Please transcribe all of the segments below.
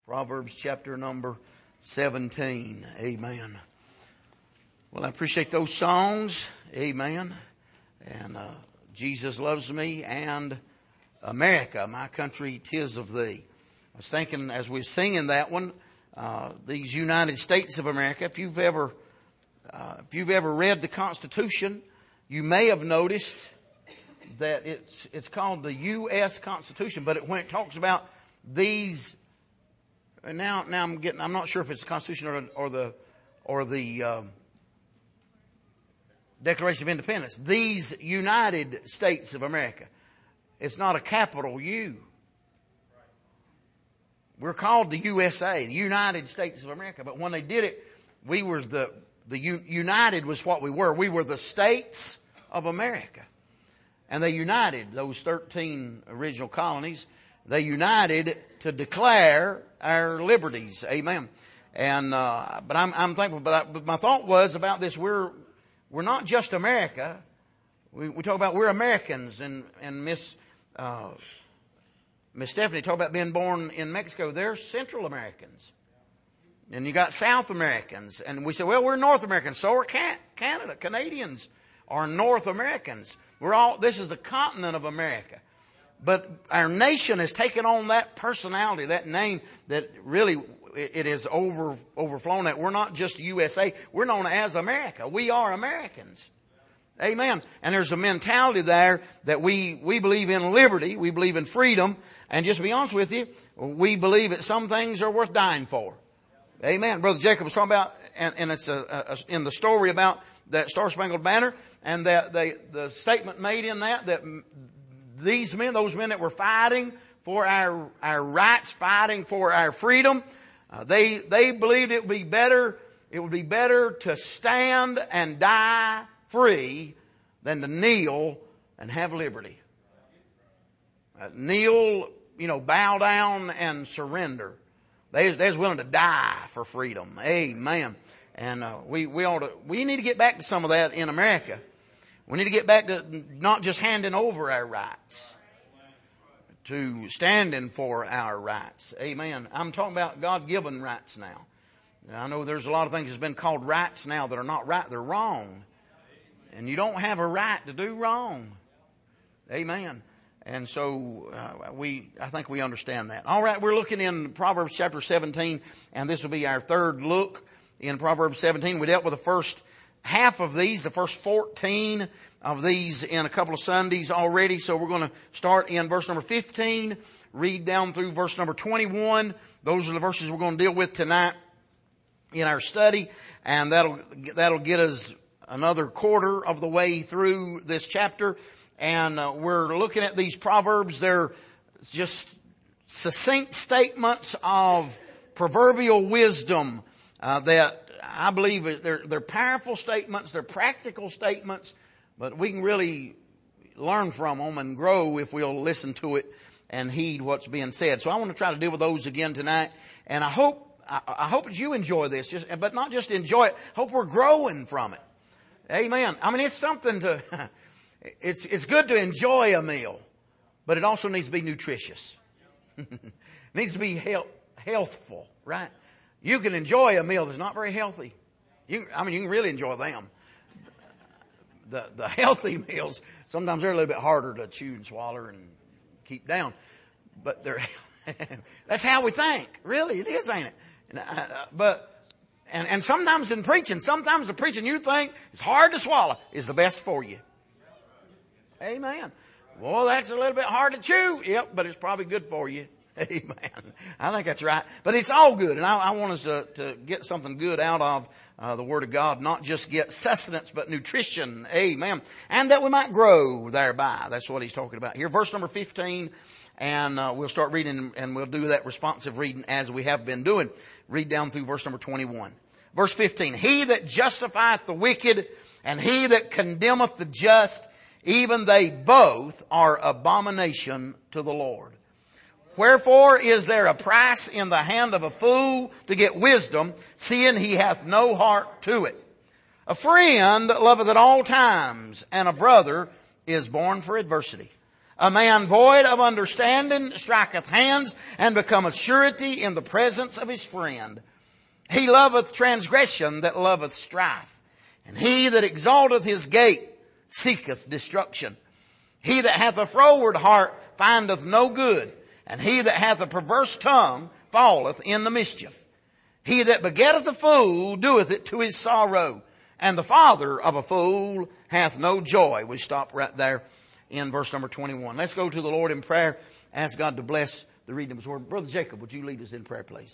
Proverbs chapter number 17. Amen. Well, I appreciate those songs. Amen. And Jesus loves me and America, my country, 'tis of thee. I was thinking as we were singing that one, these United States of America, if you've ever read the Constitution, you may have noticed that it's called the U.S. Constitution, but when it talks about these, and now I'm not sure if it's the Constitution or the Declaration of Independence. These United States of America. It's not a capital U. We're called the USA, the United States of America. But when they did it, we were the United was what we were. We were the states of America. And they united, those 13 original colonies, they united to declare our liberties. Amen. And, but I'm thankful. But my thought was about this. We're not just America. We talk about we're Americans, and Miss Stephanie talked about being born in Mexico. They're Central Americans. And you got South Americans. And we say, well, we're North Americans. So are Canada. Canadians are North Americans. This is the continent of America. But our nation has taken on that personality, that name that really it has overflown that. We're not just USA. We're known as America. We are Americans. Amen. And there's a mentality there that we believe in liberty. We believe in freedom. And just to be honest with you, we believe that some things are worth dying for. Amen. Brother Jacob was talking about, and it's in the story about that Star Spangled Banner, and that the statement made in that these men, those men that were fighting for our rights, fighting for our freedom, they believed it would be better to stand and die free than to kneel and have liberty. Kneel, bow down and surrender. They was willing to die for freedom. Amen. And we need to get back to some of that in America. We need to get back to not just handing over our rights, to standing for our rights. Amen. I'm talking about God-given rights now. I know there's a lot of things that's been called rights now that are not right. They're wrong. And you don't have a right to do wrong. Amen. And so I think we understand that. All right, we're looking in Proverbs chapter 17, and this will be our third look in Proverbs 17. We dealt with the first half of these, the first 14 of these in a couple of Sundays already. So we're going to start in verse number 15, read down through verse number 21. Those are the verses we're going to deal with tonight in our study, and that'll get us another quarter of the way through this chapter. And we're looking at these Proverbs. They're just succinct statements of proverbial wisdom that I believe they're powerful statements. They're practical statements, but we can really learn from them and grow if we'll listen to it and heed what's being said. So I want to try to deal with those again tonight. And I hope that you enjoy this, but not just enjoy it. Hope we're growing from it. Amen. I mean, it's something to, it's good to enjoy a meal, but it also needs to be nutritious. It needs to be healthful, right? You can enjoy a meal that's not very healthy. You can really enjoy them. The healthy meals, sometimes they're a little bit harder to chew and swallow and keep down. But that's how we think. Really, it is, ain't it? And sometimes in preaching, sometimes the preaching you think is hard to swallow is the best for you. Amen. Well, that's a little bit hard to chew. Yep, but it's probably good for you. Amen. I think that's right. But it's all good. And I want us to get something good out of the Word of God. Not just get sustenance, but nutrition. Amen. And that we might grow thereby. That's what he's talking about here. Verse number 15. And we'll start reading, and we'll do that responsive reading as we have been doing. Read down through verse number 21. Verse 15. He that justifieth the wicked, and he that condemneth the just, even they both are abomination to the Lord. Wherefore is there a price in the hand of a fool to get wisdom, seeing he hath no heart to it? A friend loveth at all times, and a brother is born for adversity. A man void of understanding striketh hands and becometh surety in the presence of his friend. He loveth transgression that loveth strife. And he that exalteth his gate seeketh destruction. He that hath a froward heart findeth no good. And he that hath a perverse tongue falleth in the mischief. He that begetteth a fool doeth it to his sorrow. And the father of a fool hath no joy. We stop right there in verse number 21. Let's go to the Lord in prayer. Ask God to bless the reading of His Word. Brother Jacob, would you lead us in prayer, please?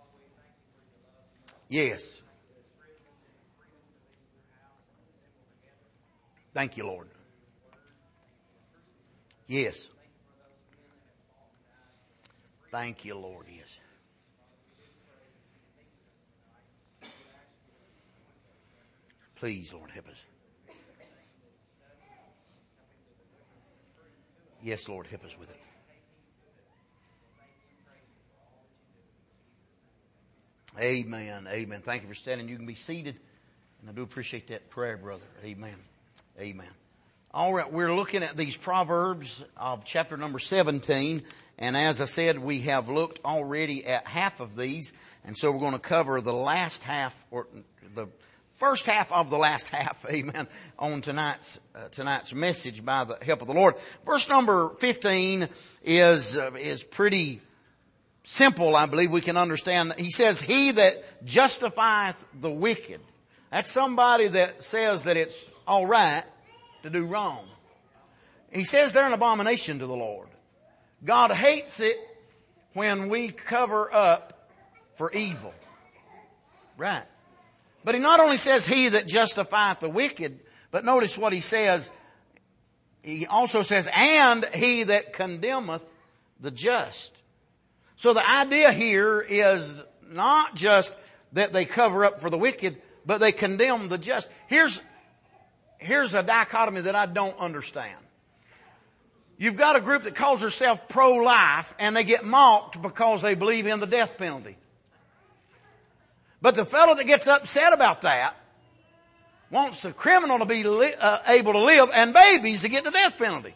Yes. Thank you, Lord. Yes. Thank you, Lord. Yes. Please, Lord, help us. Yes, Lord, help us with it. Amen. Amen. Thank you for standing. You can be seated. And I do appreciate that prayer, brother. Amen. Amen. All right. We're looking at these Proverbs of chapter number 17. And as I said, we have looked already at half of these. And so we're going to cover the last half, or the first half of the last half, amen, on tonight's message by the help of the Lord. Verse number 15 is pretty simple, I believe we can understand. He says, he that justifieth the wicked. That's somebody that says that it's all right to do wrong. He says they're an abomination to the Lord. God hates it when we cover up for evil. Right. But he not only says he that justifieth the wicked, but notice what he says. He also says, and he that condemneth the just. So the idea here is not just that they cover up for the wicked, but they condemn the just. Here's a dichotomy that I don't understand. You've got a group that calls herself pro-life, and they get mocked because they believe in the death penalty. But the fellow that gets upset about that wants the criminal to be able to live and babies to get the death penalty.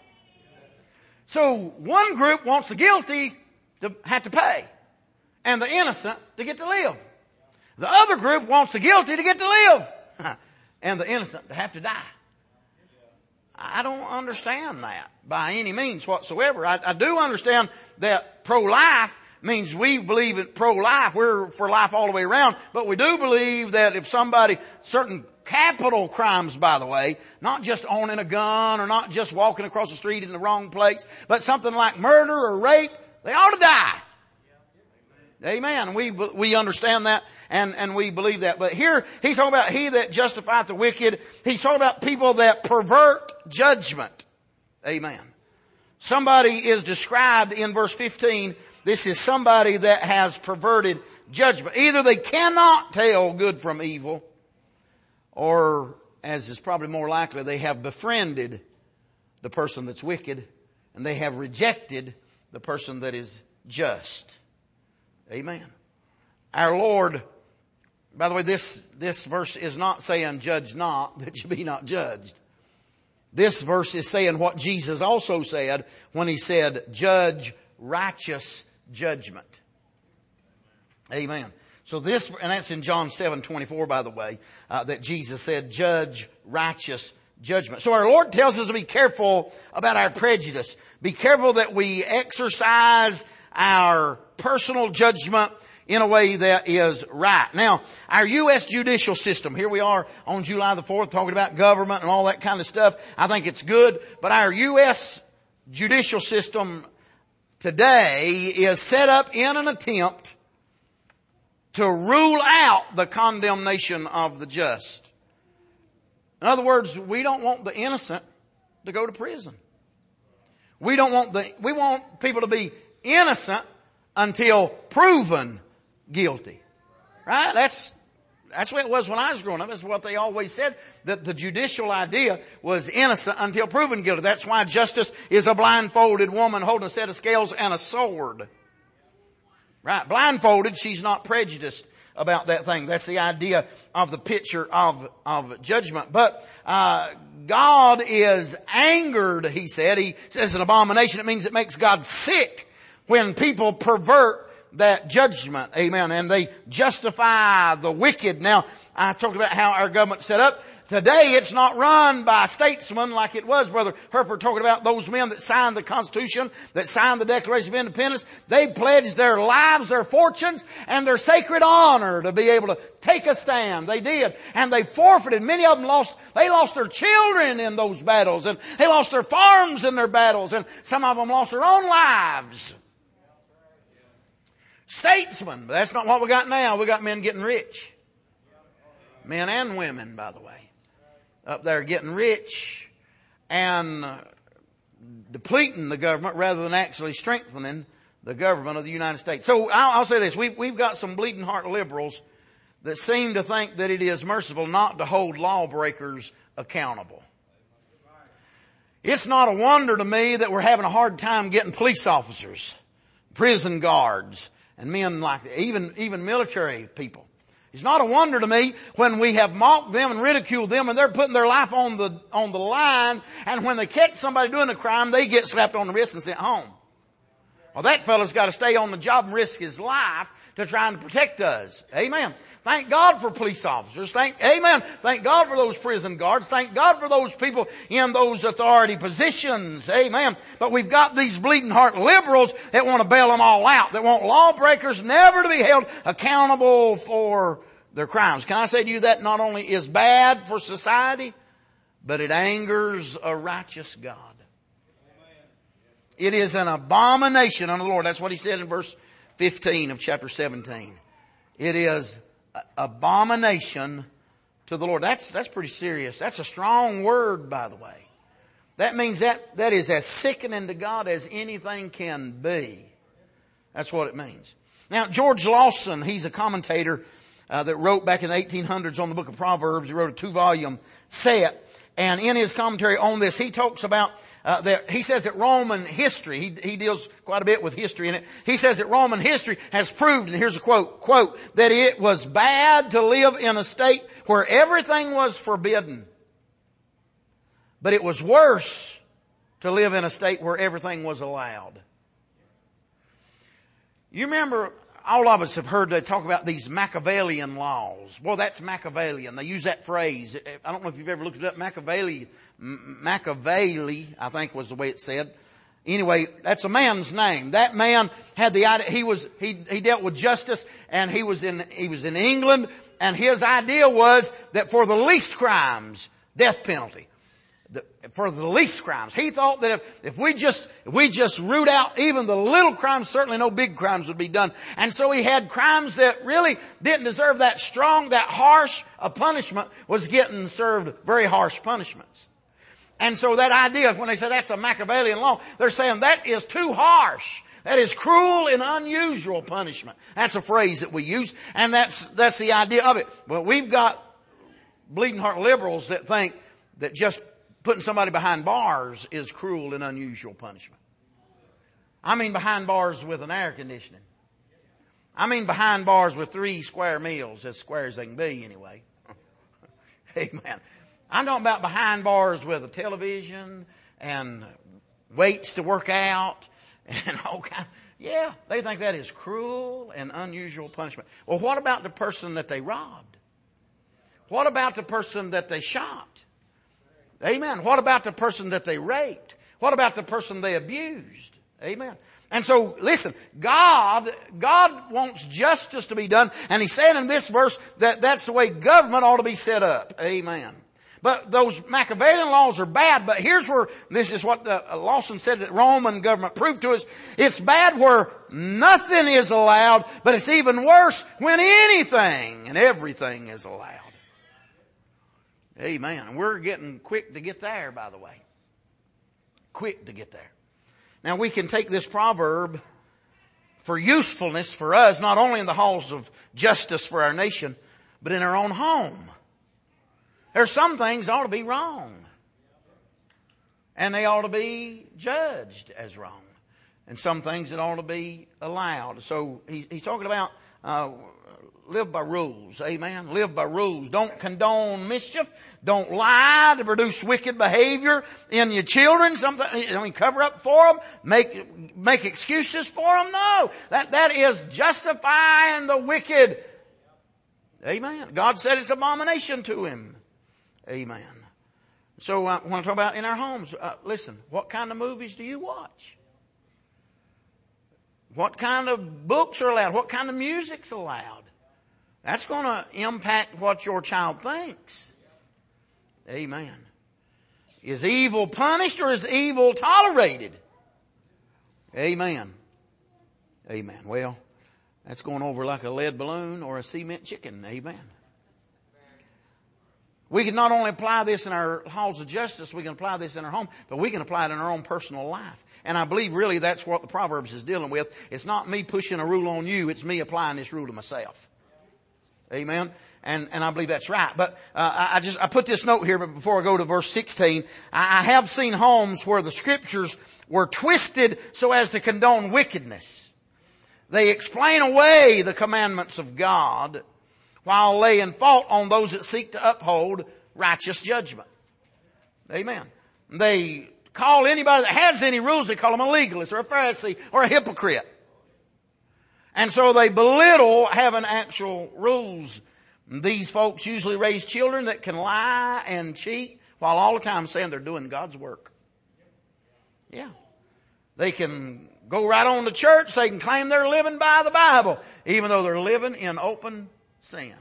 So one group wants the guilty to have to pay and the innocent to get to live. The other group wants the guilty to get to live and the innocent to have to die. I don't understand that by any means whatsoever. I do understand that pro-life means we believe in pro-life. We're for life all the way around. But we do believe that if somebody, certain capital crimes, by the way, not just owning a gun or not just walking across the street in the wrong place, but something like murder or rape, they ought to die. Amen. We understand that and we believe that. But here he's talking about he that justifieth the wicked. He's talking about people that pervert judgment. Amen. Somebody is described in verse 15. This is somebody that has perverted judgment. Either they cannot tell good from evil, or, as is probably more likely, they have befriended the person that's wicked, and they have rejected the person that is just. Amen. Our Lord, by the way, this verse is not saying judge not, that you be not judged. This verse is saying what Jesus also said when he said, judge righteous judgment. Amen. So this, and that's in John 7:24, by the way, that Jesus said, judge righteous judgment. So our Lord tells us to be careful about our prejudice. Be careful that we exercise our personal judgment in a way that is right. Now, our U.S. judicial system, here we are on July the 4th talking about government and all that kind of stuff. I think it's good. But our U.S. judicial system today is set up in an attempt to rule out the condemnation of the just. In other words, we don't want the innocent to go to prison. We want people to be innocent until proven guilty. Right? That's the way it was when I was growing up. That's what they always said, that the judicial idea was innocent until proven guilty. That's why justice is a blindfolded woman holding a set of scales and a sword. Right? Blindfolded, she's not prejudiced about that thing. That's the idea of the picture of judgment. But God is angered, he said. He says an abomination. It means it makes God sick when people pervert that judgment. Amen. And they justify the wicked. Now, I talked about how our government's set up. Today it's not run by statesmen like it was. Brother Herford talking about those men that signed the Constitution, that signed the Declaration of Independence. They pledged their lives, their fortunes, and their sacred honor to be able to take a stand. They did. And they forfeited. Many of them lost their children in those battles. And they lost their farms in their battles. And some of them lost their own lives. Statesmen. But that's not what we got now. We got men getting rich. Men and women, by the way. Up there getting rich and depleting the government rather than actually strengthening the government of the United States. So I'll say this. We've got some bleeding heart liberals that seem to think that it is merciful not to hold lawbreakers accountable. It's not a wonder to me that we're having a hard time getting police officers, prison guards, and men like that, even military people. It's not a wonder to me when we have mocked them and ridiculed them and they're putting their life on the line, and when they catch somebody doing a crime, they get slapped on the wrist and sent home. Well, that fellow's got to stay on the job and risk his life to try and protect us. Amen. Thank God for police officers. Amen. Thank God for those prison guards. Thank God for those people in those authority positions. Amen. But we've got these bleeding heart liberals that want to bail them all out, that want lawbreakers never to be held accountable for their crimes. Can I say to you that not only is bad for society, but it angers a righteous God. It is an abomination unto the Lord. That's what he said in verse 15 of chapter 17. It is abomination to the Lord. That's pretty serious. That's a strong word, by the way. That means that is as sickening to God as anything can be. That's what it means. Now, George Lawson, he's a commentator that wrote back in the 1800s on the book of Proverbs. He wrote a 2-volume set. And in his commentary on this, he talks about he says that Roman history, he deals quite a bit with history in it. He says that Roman history has proved, and here's a quote, that it was bad to live in a state where everything was forbidden. But it was worse to live in a state where everything was allowed. You remember, all of us have heard they talk about these Machiavellian laws. Well, that's Machiavellian. They use that phrase. I don't know if you've ever looked it up. Machiavelli, I think was the way it said. Anyway, that's a man's name. That man had the idea, he dealt with justice, and he was in England, and his idea was that for the least crimes, death penalty. For the least crimes. He thought that if we just root out even the little crimes, certainly no big crimes would be done. And so he had crimes that really didn't deserve that strong, that harsh a punishment, was getting served very harsh punishments. And so that idea, when they say that's a Machiavellian law, they're saying that is too harsh. That is cruel and unusual punishment. That's a phrase that we use, and that's the idea of it. But we've got bleeding heart liberals that think that just putting somebody behind bars is cruel and unusual punishment. I mean behind bars with an air conditioning. I mean behind bars with 3 square meals, as square as they can be anyway. Amen. I'm talking about behind bars with a television and weights to work out and all kind. Yeah, they think that is cruel and unusual punishment. Well, what about the person that they robbed? What about the person that they shot? Amen. What about the person that they raped? What about the person they abused? Amen. And so, listen, God wants justice to be done, and he's saying in this verse that that's the way government ought to be set up. Amen. But those Machiavellian laws are bad, but here's where, this is what Lawson said that Roman government proved to us. It's bad where nothing is allowed, but it's even worse when anything and everything is allowed. Amen. And we're getting quick to get there, by the way. Quick to get there. Now we can take this proverb for usefulness for us, not only in the halls of justice for our nation, but in our own home. There's some things that ought to be wrong. And they ought to be judged as wrong. and some things that ought to be allowed. So he's talking about live by rules. Amen. Live by rules. Don't condone mischief. Don't lie to produce wicked behavior in your children. Cover up for them. Make excuses for them. No. That is justifying the wicked. Amen. God said it's abomination to him. Amen. So I want to talk about in our homes. Listen, what kind of movies do you watch? What kind of books are allowed? What kind of music's allowed? That's going to impact what your child thinks. Amen. Is evil punished or is evil tolerated? Amen. Amen. Well, that's going over like a lead balloon or a cement chicken. Amen. We can not only apply this in our halls of justice, we can apply this in our home, but we can apply it in our own personal life. And I believe really that's what the Proverbs is dealing with. It's not me pushing a rule on you, it's me applying this rule to myself. Amen. And I believe that's right. But I put this note here, but before I go to verse 16, I have seen homes where the scriptures were twisted so as to condone wickedness. They explain away the commandments of God while laying fault on those that seek to uphold righteous judgment. Amen. They call anybody that has any rules, they call them a legalist or a Pharisee or a hypocrite. And so they belittle having actual rules. These folks usually raise children that can lie and cheat while all the time saying they're doing God's work. Yeah. They can go right on to church. They can claim they're living by the Bible, even though they're living in open sin.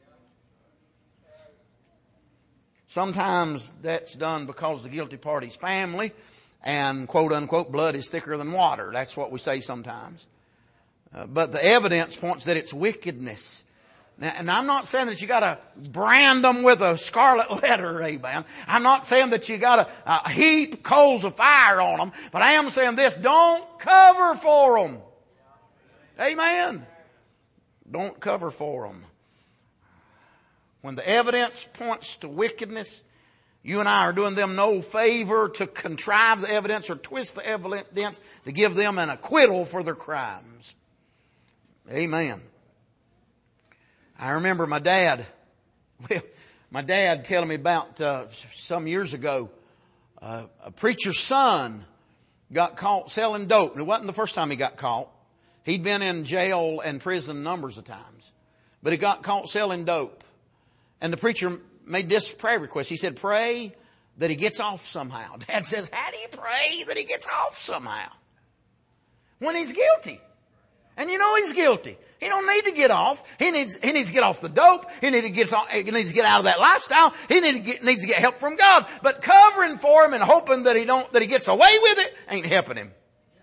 Sometimes that's done because the guilty party's family and quote unquote blood is thicker than water. That's what we say sometimes. But the evidence points that it's wickedness. Now, and I'm not saying that you gotta brand them with a scarlet letter, amen. I'm not saying that you gotta heap coals of fire on them, but I am saying this, don't cover for them. Amen. Don't cover for them. When the evidence points to wickedness, you and I are doing them no favor to contrive the evidence or twist the evidence to give them an acquittal for their crimes. Amen. I remember my dad telling me about some years ago, a preacher's son got caught selling dope. And it wasn't the first time he got caught. He'd been in jail and prison numbers of times. But he got caught selling dope. And the preacher made this prayer request. He said, pray that he gets off somehow. Dad says, how do you pray that he gets off somehow? When he's guilty. And you know he's guilty. He don't need to get off. He needs to get off the dope. He needs to get out of that lifestyle. He needs to get help from God. But covering for him and hoping that he gets away with it ain't helping him.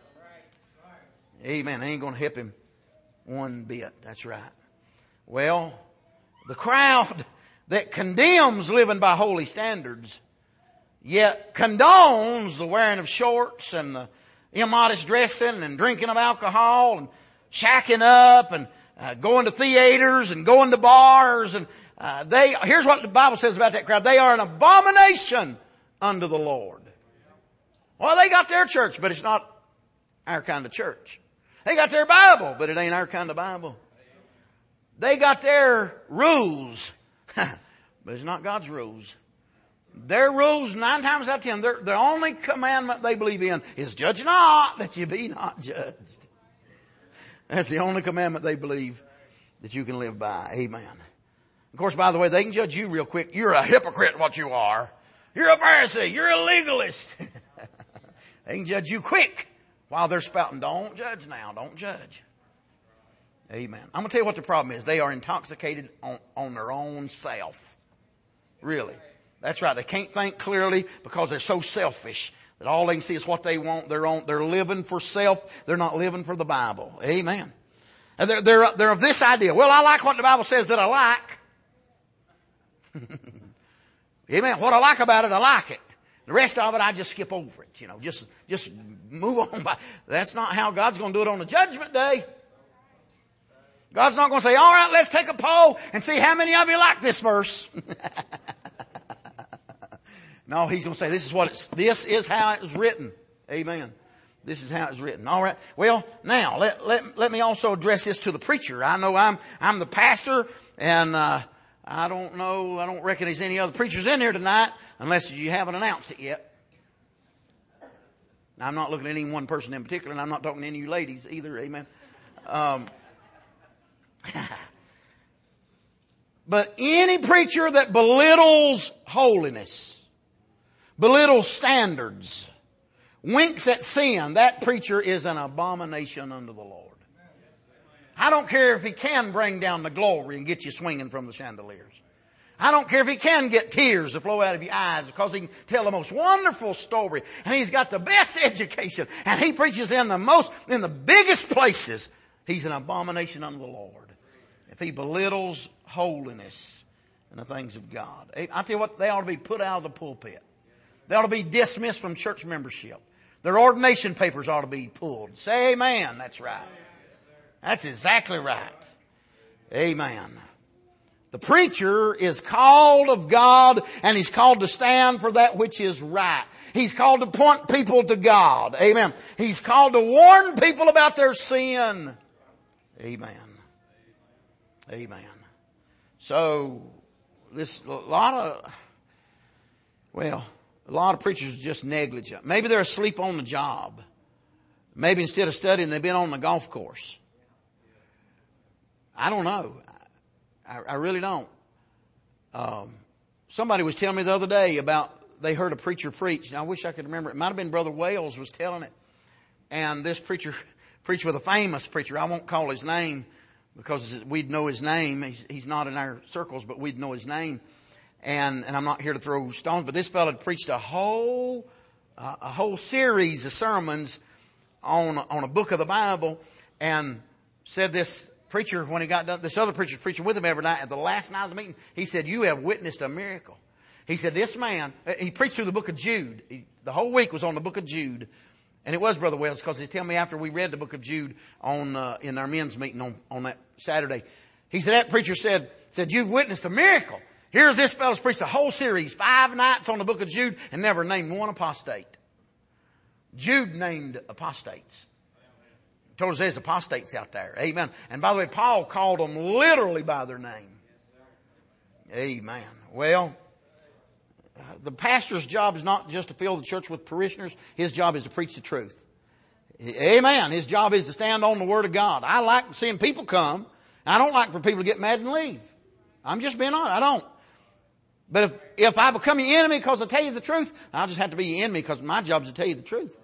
Amen. Ain't going to help him one bit. That's right. Well, the crowd that condemns living by holy standards, yet condones the wearing of shorts and the immodest dressing and drinking of alcohol and shacking up and going to theaters and going to bars. And here's what the Bible says about that crowd. They are an abomination unto the Lord. Well, they got their church, but it's not our kind of church. They got their Bible, but it ain't our kind of Bible. They got their rules, but it's not God's rules. Their rules, 9 times out of 10, the only commandment they believe in is judge not, that you be not judged. That's the only commandment they believe that you can live by. Amen. Of course, by the way, they can judge you real quick. You're a hypocrite, what you are. You're a Pharisee. You're a legalist. They can judge you quick while they're spouting, don't judge now, don't judge. Amen. I'm going to tell you what the problem is. They are intoxicated on their own self. Really. That's right. They can't think clearly because they're so selfish that all they can see is what they want. They're living for self. They're not living for the Bible. Amen. And they're of this idea. Well, I like what the Bible says that I like. Amen. What I like about it, I like it. The rest of it, I just skip over it. You know, just move on by. That's not how God's going to do it on the judgment day. God's not going to say, all right, let's take a poll and see how many of you like this verse. No, he's going to say, this is how it was written. Amen. This is how it's written. All right. Well, now let me also address this to the preacher. I know I'm the pastor, and I don't reckon there's any other preachers in here tonight unless you haven't announced it yet. Now, I'm not looking at any one person in particular, and I'm not talking to any of you ladies either. Amen. But any preacher that belittles holiness, belittles standards, winks at sin, that preacher is an abomination unto the Lord. I don't care if he can bring down the glory and get you swinging from the chandeliers. I don't care if he can get tears to flow out of your eyes because he can tell the most wonderful story and he's got the best education and he preaches in the biggest places. He's an abomination unto the Lord if he belittles holiness and the things of God. I tell you what, they ought to be put out of the pulpit. They ought to be dismissed from church membership. Their ordination papers ought to be pulled. Say amen. That's right. That's exactly right. Amen. The preacher is called of God and he's called to stand for that which is right. He's called to point people to God. Amen. He's called to warn people about their sin. Amen. Amen. So, a lot of preachers are just negligent. Maybe they're asleep on the job. Maybe instead of studying, they've been on the golf course. I don't know. I really don't. Somebody was telling me the other day about they heard a preacher preach. Now, I wish I could remember. It might have been Brother Wales was telling it. And this preacher preached with a famous preacher. I won't call his name because we'd know his name. He's not in our circles, but we'd know his name. And I'm not here to throw stones, but this fellow had preached a whole series of sermons on a book of the Bible, and said this preacher, when he got done, this other preacher preaching with him every night, at the last night of the meeting, he said, "You have witnessed a miracle." He said, this man, he preached through the book of Jude. The whole week was on the book of Jude. And it was Brother Wells, because he told me after we read the book of Jude in our men's meeting on that Saturday. He said, that preacher said, "You've witnessed a miracle. Here's this fellow's preached a whole series, 5 nights on the book of Jude, and never named one apostate." Jude named apostates. He told us there's apostates out there. Amen. And by the way, Paul called them literally by their name. Amen. Well, the pastor's job is not just to fill the church with parishioners. His job is to preach the truth. Amen. His job is to stand on the Word of God. I like seeing people come. I don't like for people to get mad and leave. I'm just being honest. I don't. But if I become your enemy because I tell you the truth, I'll just have to be your enemy because my job is to tell you the truth.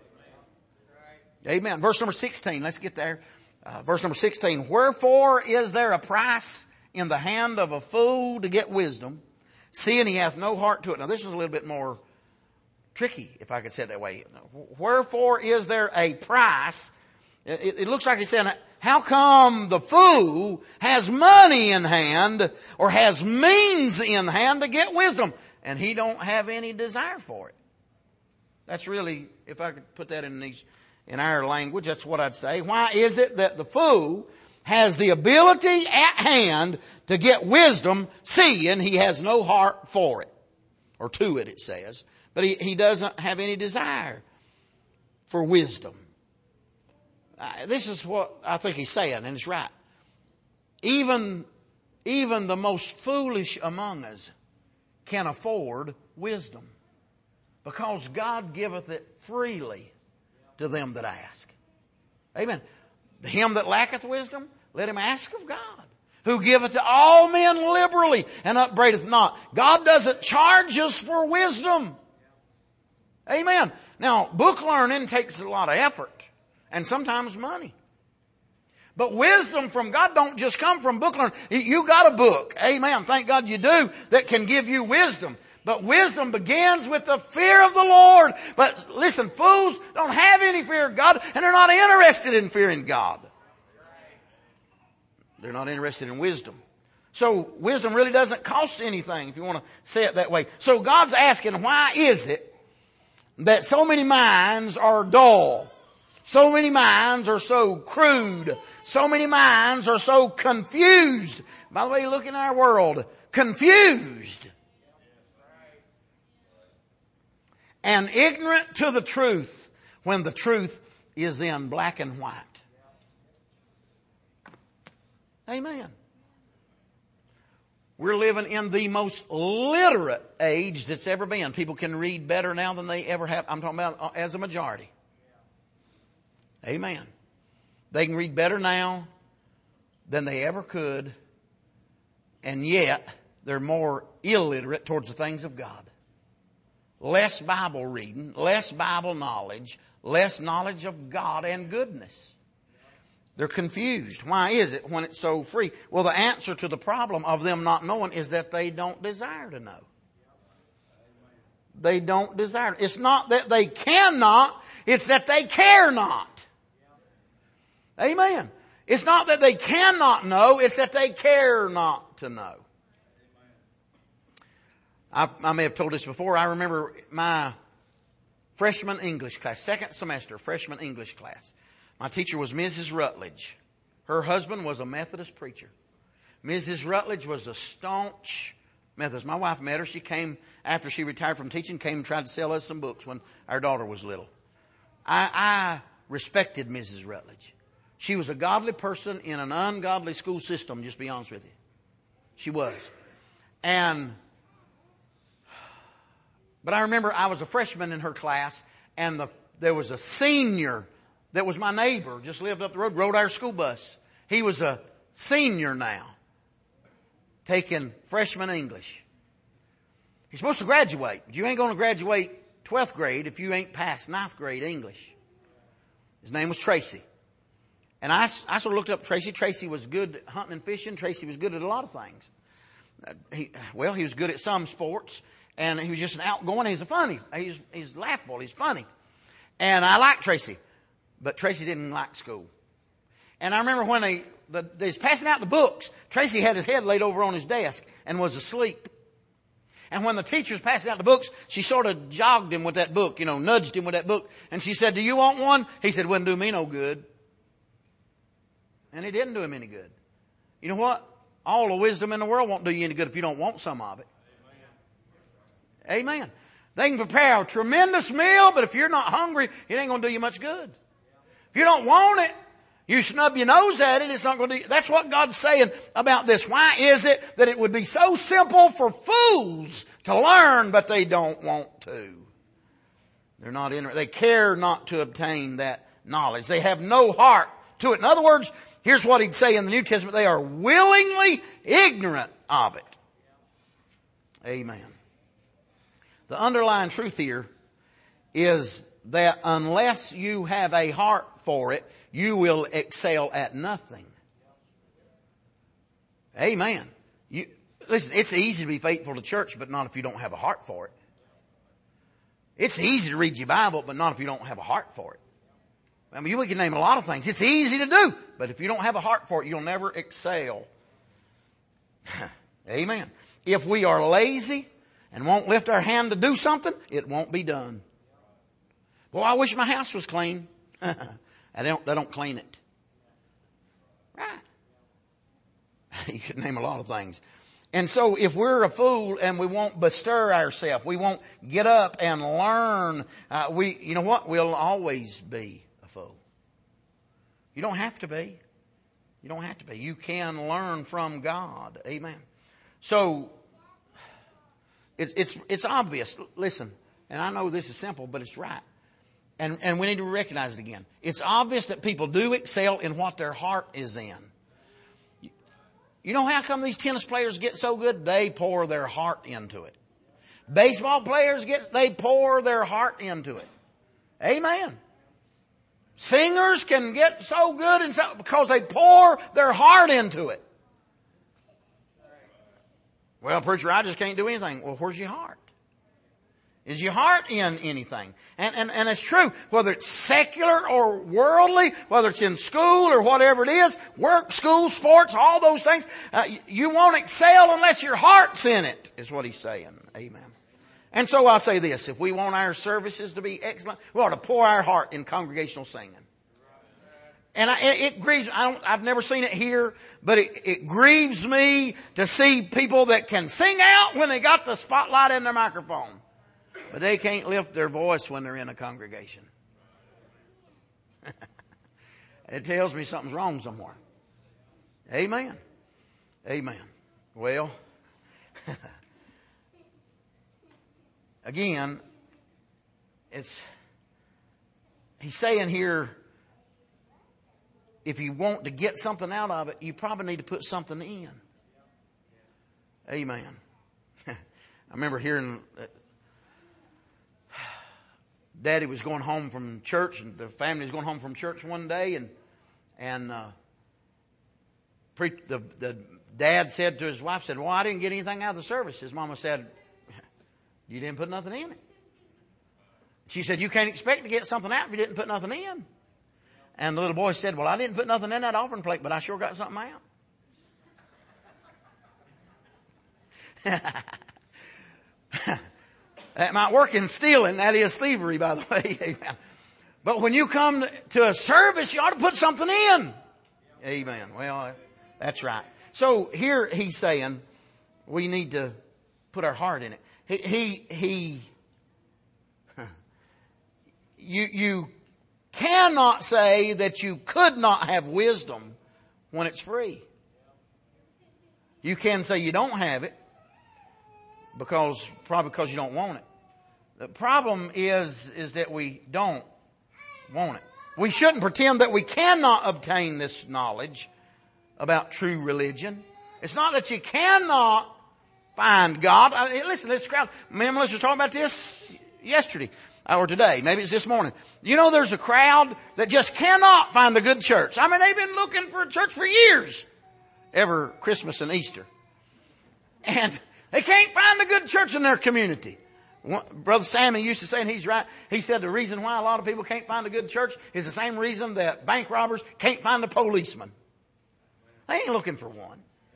Amen. Verse number 16. Let's get there. Verse number 16. "Wherefore is there a price in the hand of a fool to get wisdom, seeing he hath no heart to it?" Now this is a little bit more tricky, if I could say it that way. Wherefore is there a price? It looks like he's saying, how come the fool has money in hand or has means in hand to get wisdom and he don't have any desire for it? That's really, if I could put that in our language, that's what I'd say. Why is it that the fool has the ability at hand to get wisdom, seeing he has no heart for it? Or to it, it says. But he doesn't have any desire for wisdom. This is what I think he's saying, and it's right. Even the most foolish among us can afford wisdom, because God giveth it freely to them that ask. Amen. Him that lacketh wisdom, let him ask of God, who giveth to all men liberally and upbraideth not. God doesn't charge us for wisdom. Amen. Now, book learning takes a lot of effort and sometimes money. But wisdom from God don't just come from book learning. You got a book. Amen. Thank God you do, that can give you wisdom. But wisdom begins with the fear of the Lord. But listen, fools don't have any fear of God, and they're not interested in fearing God. They're not interested in wisdom. So wisdom really doesn't cost anything, if you want to say it that way. So God's asking, why is it that so many minds are dull? So many minds are so crude. So many minds are so confused. By the way, you look in our world, confused and ignorant to the truth, when the truth is in black and white. Amen. We're living in the most literate age that's ever been. People can read better now than they ever have. I'm talking about as a majority. Amen. They can read better now than they ever could. And yet, they're more illiterate towards the things of God. Less Bible reading, less Bible knowledge, less knowledge of God and goodness. They're confused. Why is it when it's so free? Well, the answer to the problem of them not knowing is that they don't desire to know. They don't desire. It's not that they cannot, it's that they care not. Amen. It's not that they cannot know, it's that they care not to know. I may have told this before. I remember my freshman English class, second semester freshman English class. My teacher was Mrs. Rutledge. Her husband was a Methodist preacher. Mrs. Rutledge was a staunch Methodist. My wife met her. She came after she retired from teaching, came and tried to sell us some books when our daughter was little. I respected Mrs. Rutledge. She was a godly person in an ungodly school system, just to be honest with you. She was. But I remember I was a freshman in her class, and there was a senior that was my neighbor, just lived up the road, rode our school bus. He was a senior now, taking freshman English. He's supposed to graduate, but you ain't going to graduate 12th grade if you ain't passed 9th grade English. His name was Tracy. And I sort of looked up Tracy. Tracy was good at hunting and fishing. Tracy was good at a lot of things. He was good at some sports. And he was just an outgoing. He's funny. He's laughable. He's funny. And I liked Tracy. But Tracy didn't like school. And I remember when they was passing out the books, Tracy had his head laid over on his desk and was asleep. And when the teacher was passing out the books, she sort of jogged him with that book, nudged him with that book. And she said, "Do you want one?" He said, "Wouldn't do me no good." And it didn't do him any good. You know what? All the wisdom in the world won't do you any good if you don't want some of it. Amen. They can prepare a tremendous meal, but if you're not hungry, it ain't going to do you much good. If you don't want it, you snub your nose at it, it's not going to do you. That's what God's saying about this. Why is it that it would be so simple for fools to learn, but they don't want to? They're not they care not to obtain that knowledge. They have no heart to it. In other words, here's what he'd say in the New Testament. They are willingly ignorant of it. Amen. The underlying truth here is that unless you have a heart for it, you will excel at nothing. Amen. Listen, it's easy to be faithful to church, but not if you don't have a heart for it. It's easy to read your Bible, but not if you don't have a heart for it. I mean, we can name a lot of things. It's easy to do, but if you don't have a heart for it, you'll never excel. Amen. If we are lazy and won't lift our hand to do something, it won't be done. Well, I wish my house was clean. They don't clean it. Right. You could name a lot of things. And so if we're a fool and we won't bestir ourselves, we won't get up and learn, you know what? We'll always be a fool. You don't have to be. You don't have to be. You can learn from God. Amen. So it's obvious. Listen, and I know this is simple, but it's right. And we need to recognize it again. It's obvious that people do excel in what their heart is in. You know how come these tennis players get so good? They pour their heart into it. Baseball players they pour their heart into it. Amen. Singers can get so good because they pour their heart into it. Well, preacher, I just can't do anything. Well, where's your heart? Is your heart in anything? And it's true, whether it's secular or worldly, whether it's in school or whatever it is, work, school, sports, all those things, you won't excel unless your heart's in it, is what he's saying. Amen. And so I'll say this, if we want our services to be excellent, we ought to pour our heart in congregational singing. And it grieves, I've never seen it here, but it grieves me to see people that can sing out when they got the spotlight in their microphone, but they can't lift their voice when they're in a congregation. It tells me something's wrong somewhere. Amen. Amen. Well, again, he's saying here, if you want to get something out of it, you probably need to put something in. Amen. I remember hearing that Daddy was going home from church, and the family was going home from church one day, and the dad said to his wife, "Well, I didn't get anything out of the service." His mama said, "You didn't put nothing in it." She said, "You can't expect to get something out if you didn't put nothing in." And the little boy said, "Well, I didn't put nothing in that offering plate, but I sure got something out." That might work in stealing. That is thievery, by the way. Amen. But when you come to a service, you ought to put something in. Amen. Well, that's right. So here he's saying we need to put our heart in it. You cannot say that you could not have wisdom when it's free. You can say you don't have it probably because you don't want it. The problem is that we don't want it. We shouldn't pretend that we cannot obtain this knowledge about true religion. It's not that you cannot find God. Listen, this crowd, me and Melissa was talking about this yesterday or today. Maybe it's this morning. You know, there's a crowd that just cannot find a good church. I mean, they've been looking for a church for years. Every Christmas and Easter. And they can't find a good church in their community. Brother Sammy used to say, and he's right, he said the reason why a lot of people can't find a good church is the same reason that bank robbers can't find a policeman. They ain't looking for one.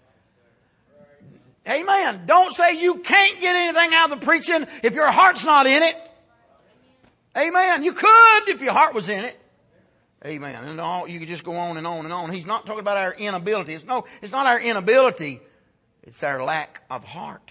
Amen. Don't say you can't get anything out of the preaching if your heart's not in it. Amen. You could if your heart was in it. Amen. And you could just go on and on and on. He's not talking about our inability. It's not our inability. It's our lack of heart.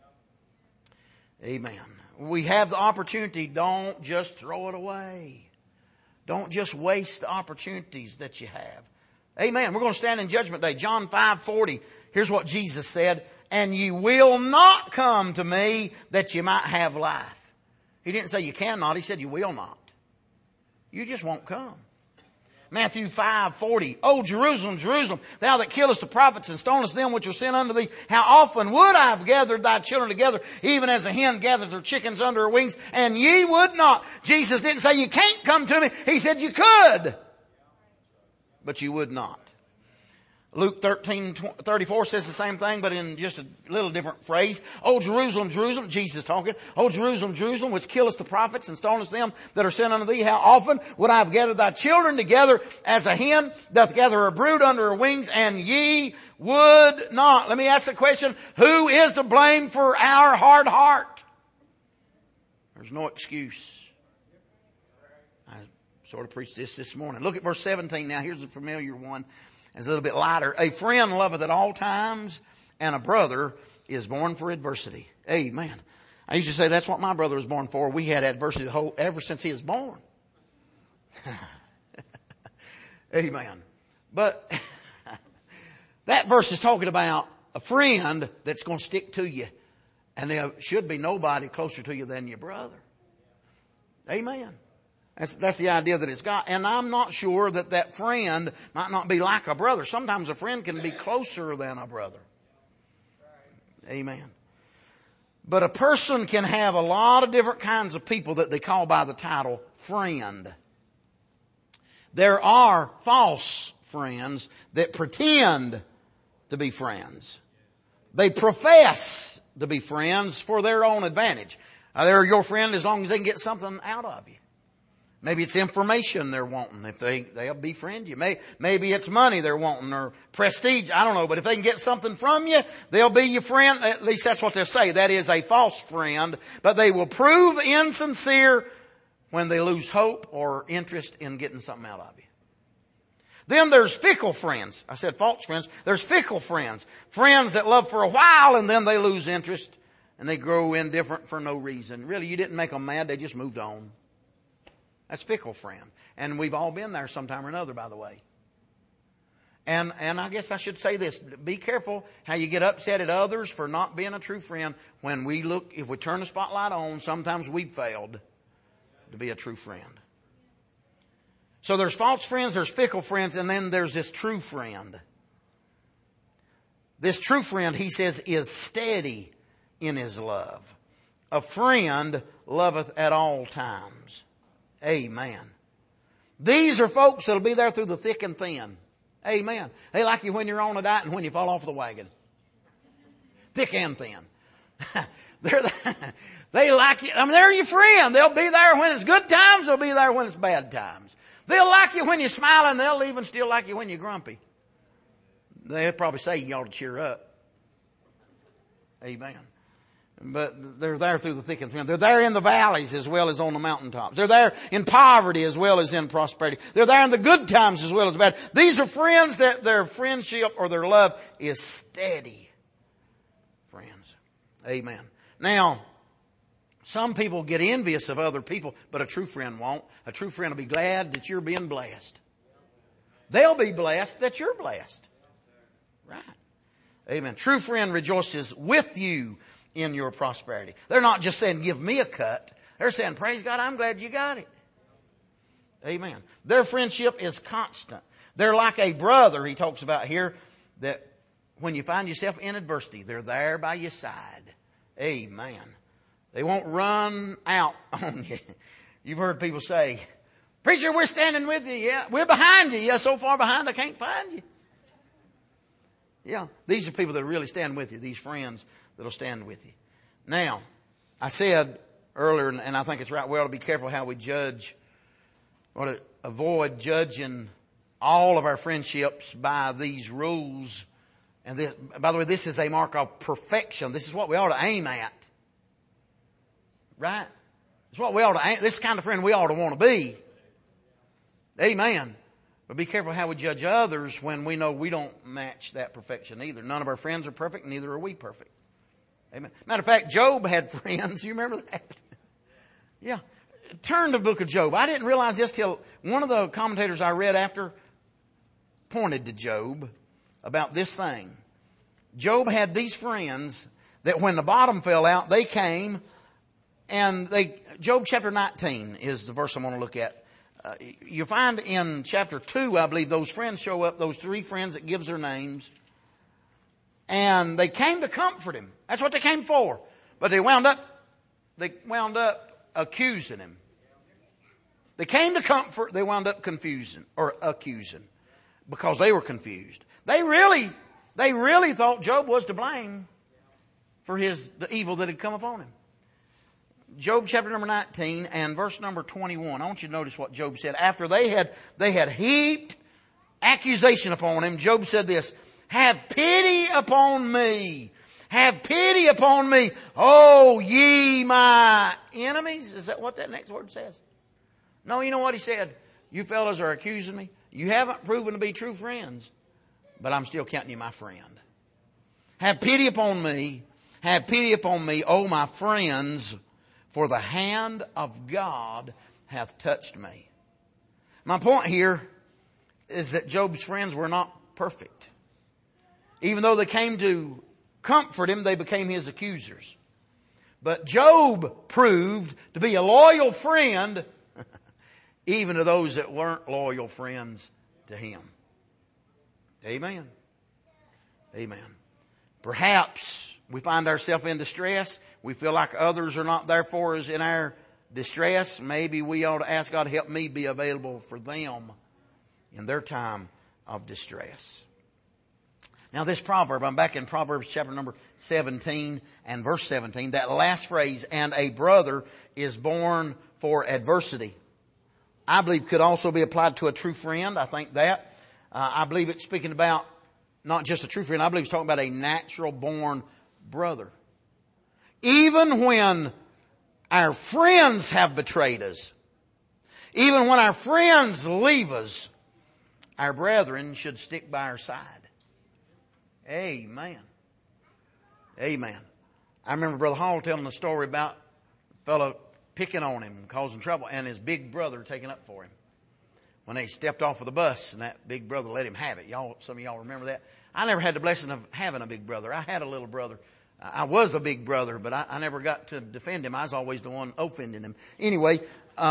Amen. We have the opportunity. Don't just throw it away. Don't just waste the opportunities that you have. Amen. We're going to stand in Judgment Day. John 5:40. Here's what Jesus said. "And you will not come to me that you might have life." He didn't say you cannot. He said you will not. You just won't come. Matthew 5:40. "O Jerusalem, Jerusalem, thou that killest the prophets and stonest them which are sent unto thee, how often would I have gathered thy children together, even as a hen gathers her chickens under her wings, and ye would not." Jesus didn't say you can't come to me. He said you could, but you would not. Luke 13:34 says the same thing, but in just a little different phrase. "O Jerusalem, Jerusalem," Jesus talking, "O Jerusalem, Jerusalem, which killest the prophets and stonest them that are sent unto thee, how often would I have gathered thy children together as a hen doth gather her brood under her wings, and ye would not." Let me ask the question, who is to blame for our hard heart? There's no excuse. I sort of preached this morning. Look at verse 17 now. Here's a familiar one. It's a little bit lighter. "A friend loveth at all times, and a brother is born for adversity." Amen. I used to say that's what my brother was born for. We had adversity ever since he was born. Amen. But that verse is talking about a friend that's going to stick to you. And there should be nobody closer to you than your brother. Amen. That's the idea that it's got. And I'm not sure that friend might not be like a brother. Sometimes a friend can be closer than a brother. Amen. But a person can have a lot of different kinds of people that they call by the title friend. There are false friends that pretend to be friends. They profess to be friends for their own advantage. They're your friend as long as they can get something out of you. Maybe it's information they're wanting. If they'll befriend you. Maybe it's money they're wanting or prestige. I don't know. But if they can get something from you, they'll be your friend. At least that's what they'll say. That is a false friend. But they will prove insincere when they lose hope or interest in getting something out of you. Then there's fickle friends. I said false friends. There's fickle friends. Friends that love for a while and then they lose interest and they grow indifferent for no reason. Really, you didn't make them mad. They just moved on. That's fickle friend. And we've all been there sometime or another, by the way. And I guess I should say this. Be careful how you get upset at others for not being a true friend. When we look, if we turn the spotlight on, sometimes we've failed to be a true friend. So there's false friends, there's fickle friends, and then there's this true friend. This true friend, he says, is steady in his love. A friend loveth at all times. Amen. These are folks that'll be there through the thick and thin. Amen. They like you when you're on a diet and when you fall off the wagon. Thick and thin. They like you. I mean, they're your friend. They'll be there when it's good times. They'll be there when it's bad times. They'll like you when you're smiling. They'll even still like you when you're grumpy. They'll probably say you ought to cheer up. Amen. But they're there through the thick and thin. They're there in the valleys as well as on the mountaintops. They're there in poverty as well as in prosperity. They're there in the good times as well as bad. These are friends that their friendship or their love is steady. Friends. Amen. Now, some people get envious of other people, but a true friend won't. A true friend will be glad that you're being blessed. They'll be blessed that you're blessed. Right. Amen. True friend rejoices with you in your prosperity. They're not just saying, give me a cut. They're saying, praise God, I'm glad you got it. Amen. Their friendship is constant. They're like a brother, he talks about here, that when you find yourself in adversity, they're there by your side. Amen. They won't run out on you. You've heard people say, preacher, we're standing with you. Yeah, we're behind you. Yeah, so far behind I can't find you. Yeah, these are people that really stand with you, these friends that'll stand with you. Now, I said earlier, and I think it's right, we ought to be careful how we judge. We ought to avoid judging all of our friendships by these rules. And this, by the way, this is a mark of perfection. This is what we ought to aim at. Right? It's what we ought to aim. This is the kind of friend we ought to want to be. Amen. But be careful how we judge others when we know we don't match that perfection either. None of our friends are perfect, neither are we perfect. Amen. Matter of fact, Job had friends. You remember that? Yeah. Turn to the book of Job. I didn't realize this till one of the commentators I read after pointed to Job about this thing. Job had these friends that when the bottom fell out, they came and Job chapter 19 is the verse I want to look at. You find in chapter 2, I believe, those friends show up, those three friends that gives their names. And they came to comfort him. That's what they came for. But they wound up accusing him. They came to comfort, they wound up accusing. Because they were confused. They really thought Job was to blame for the evil that had come upon him. Job chapter number 19 and verse number 21. I want you to notice what Job said. After they had heaped accusation upon him, Job said this, have pity upon me. Have pity upon me. Oh, ye my enemies. Is that what that next word says? No, you know what he said? You fellas are accusing me. You haven't proven to be true friends, but I'm still counting you my friend. Have pity upon me. Have pity upon me, oh my friends, for the hand of God hath touched me. My point here is that Job's friends were not perfect. Even though they came to comfort him, they became his accusers. But Job proved to be a loyal friend even to those that weren't loyal friends to him. Amen. Amen. Perhaps we find ourselves in distress. We feel like others are not there for us in our distress. Maybe we ought to ask God to help me be available for them in their time of distress. Now this proverb, I'm back in Proverbs chapter number 17 and verse 17. That last phrase, and a brother is born for adversity, I believe could also be applied to a true friend. I think that. I believe it's speaking about not just a true friend. I believe it's talking about a natural born brother. Even when our friends have betrayed us, even when our friends leave us, our brethren should stick by our side. Amen. Amen. I remember Brother Hall telling a story about a fellow picking on him, causing trouble, and his big brother taking up for him. When they stepped off of the bus and that big brother let him have it. Some of y'all remember that? I never had the blessing of having a big brother. I had a little brother. I was a big brother, but I never got to defend him. I was always the one offending him. Anyway,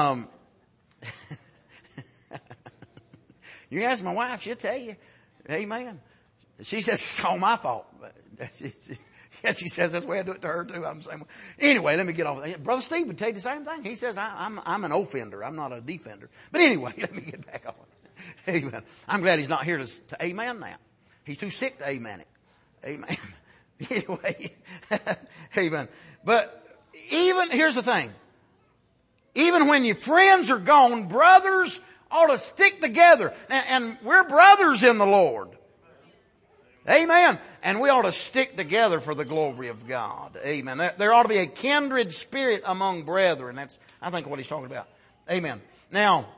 you ask my wife, she'll tell you. Amen. She says it's all my fault. Yes, she says that's the way I do it to her too. I'm the same way. Anyway, let me get off. Brother Steve would tell you the same thing. He says I'm an offender. I'm not a defender. But anyway, let me get back on. Amen. I'm glad he's not here to amen that. He's too sick to amen it. Amen. Anyway, amen. But here's the thing. Even when your friends are gone, brothers ought to stick together. And we're brothers in the Lord. Amen. And we ought to stick together for the glory of God. Amen. There ought to be a kindred spirit among brethren. That's, I think, what he's talking about. Amen. Now,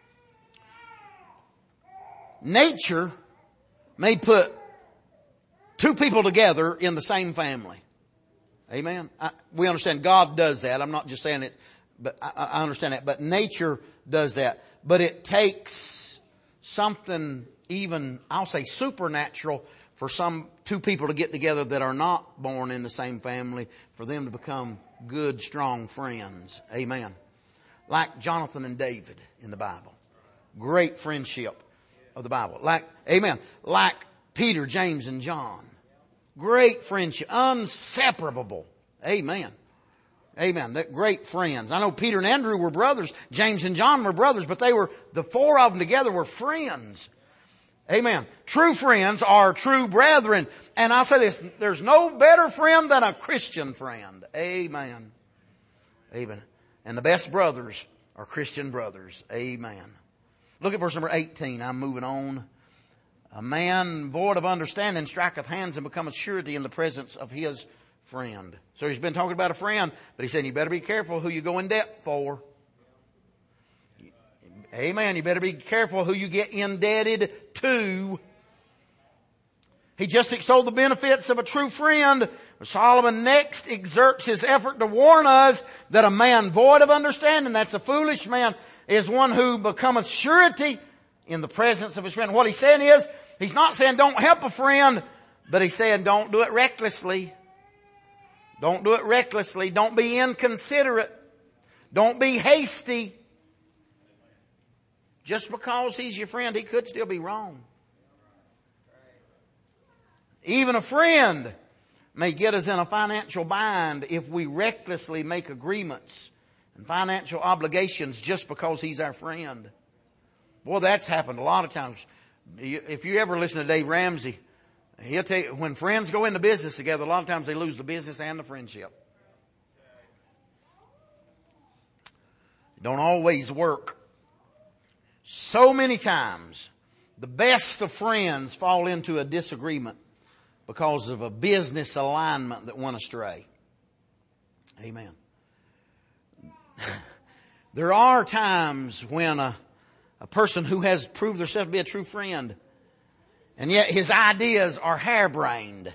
nature may put two people together in the same family. Amen. We understand God does that. I'm not just saying it, but I understand that. But nature does that. But it takes something even, I'll say supernatural, for two people to get together that are not born in the same family, for them to become good, strong friends. Amen. Like Jonathan and David in the Bible. Great friendship of the Bible. Amen. Like Peter, James, and John. Great friendship. Inseparable. Amen. Amen. They're great friends. I know Peter and Andrew were brothers. James and John were brothers, but the four of them together were friends. Amen. True friends are true brethren. And I'll say this, there's no better friend than a Christian friend. Amen. Amen. And the best brothers are Christian brothers. Amen. Look at verse number 18. I'm moving on. A man void of understanding striketh hands and becometh surety in the presence of his friend. So he's been talking about a friend, but he said you better be careful who you go in debt for. Amen. You better be careful who you get indebted to. He just extolled the benefits of a true friend. Solomon next exerts his effort to warn us that a man void of understanding, that's a foolish man, is one who becometh surety in the presence of his friend. What he's saying is, he's not saying don't help a friend, but he's saying don't do it recklessly. Don't do it recklessly. Don't be inconsiderate. Don't be hasty. Just because he's your friend, he could still be wrong. Even a friend may get us in a financial bind if we recklessly make agreements and financial obligations just because he's our friend. Boy, that's happened a lot of times. If you ever listen to Dave Ramsey, he'll tell you, when friends go into business together, a lot of times they lose the business and the friendship. It don't always work. So many times, the best of friends fall into a disagreement because of a business alignment that went astray. Amen. There are times when a person who has proved themselves to be a true friend, and yet his ideas are harebrained.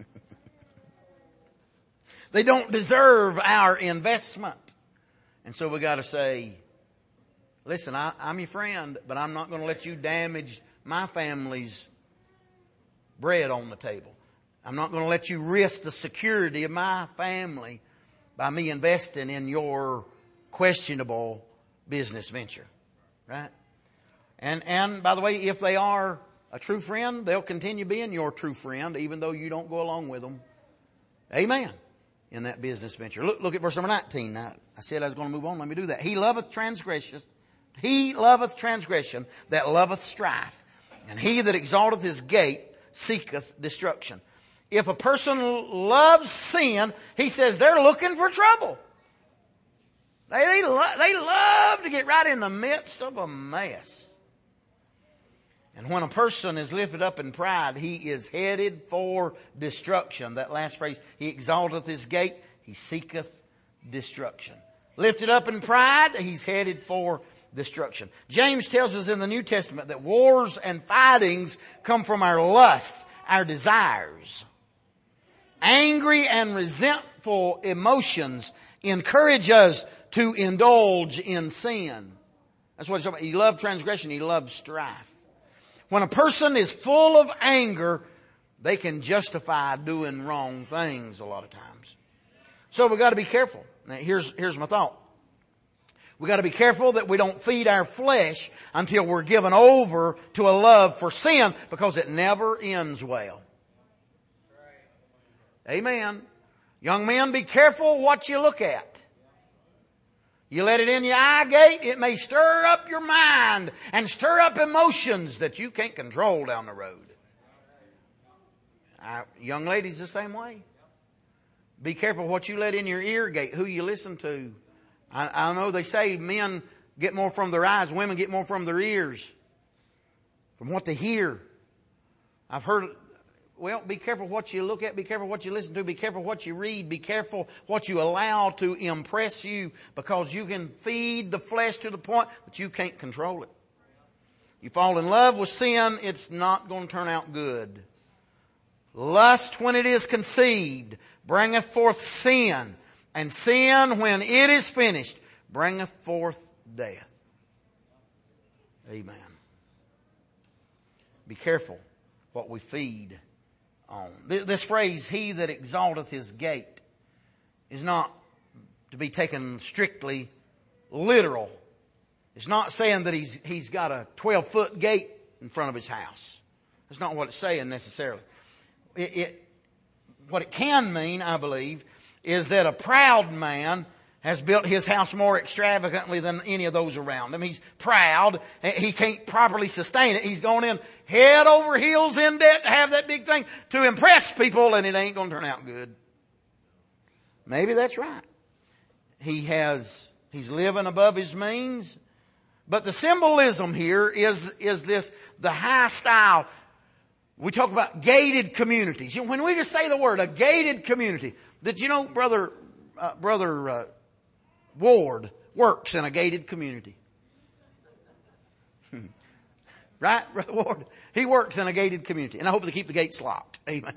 They don't deserve our investment. And so we got to say, listen, I'm your friend, but I'm not going to let you damage my family's bread on the table. I'm not going to let you risk the security of my family by me investing in your questionable business venture. Right? And by the way, if they are a true friend, they'll continue being your true friend even though you don't go along with them. Amen. In that business venture. Look at verse number 19. Now, I said I was going to move on. Let me do that. He loveth transgression that loveth strife. And he that exalteth his gate seeketh destruction. If a person loves sin, he says they're looking for trouble. They love to get right in the midst of a mess. And when a person is lifted up in pride, he is headed for destruction. That last phrase, he exalteth his gate, he seeketh destruction. Lifted up in pride, he's headed for destruction. James tells us in the New Testament that wars and fightings come from our lusts, our desires. Angry and resentful emotions encourage us to indulge in sin. That's what he's talking about. He loved transgression. He loved strife. When a person is full of anger, they can justify doing wrong things a lot of times. So we've got to be careful. Now here's my thought. We've got to be careful that we don't feed our flesh until we're given over to a love for sin, because it never ends well. Amen. Young men, be careful what you look at. You let it in your eye gate, it may stir up your mind and stir up emotions that you can't control down the road. Young ladies the same way. Be careful what you let in your ear gate, who you listen to. I know they say men get more from their eyes, women get more from their ears, from what they hear. I've heard, well, be careful what you look at, be careful what you listen to, be careful what you read, be careful what you allow to impress you, because you can feed the flesh to the point that you can't control it. You fall in love with sin, it's not going to turn out good. Lust, when it is conceived, bringeth forth sin. And sin, when it is finished, bringeth forth death. Amen. Be careful what we feed on. This phrase, he that exalteth his gate, is not to be taken strictly literal. It's not saying that he's got a 12-foot gate in front of his house. That's not what it's saying necessarily. What it can mean, I believe, is that a proud man has built his house more extravagantly than any of those around him. He's proud. He can't properly sustain it. He's gone in head over heels in debt to have that big thing to impress people, and it ain't going to turn out good. Maybe that's right. He's living above his means. But the symbolism here is this, the high style. We talk about gated communities. You know, when we just say the word, a gated community, did you know Brother Ward works in a gated community? Right, Brother Ward? He works in a gated community, and I hope they keep the gates locked. Amen.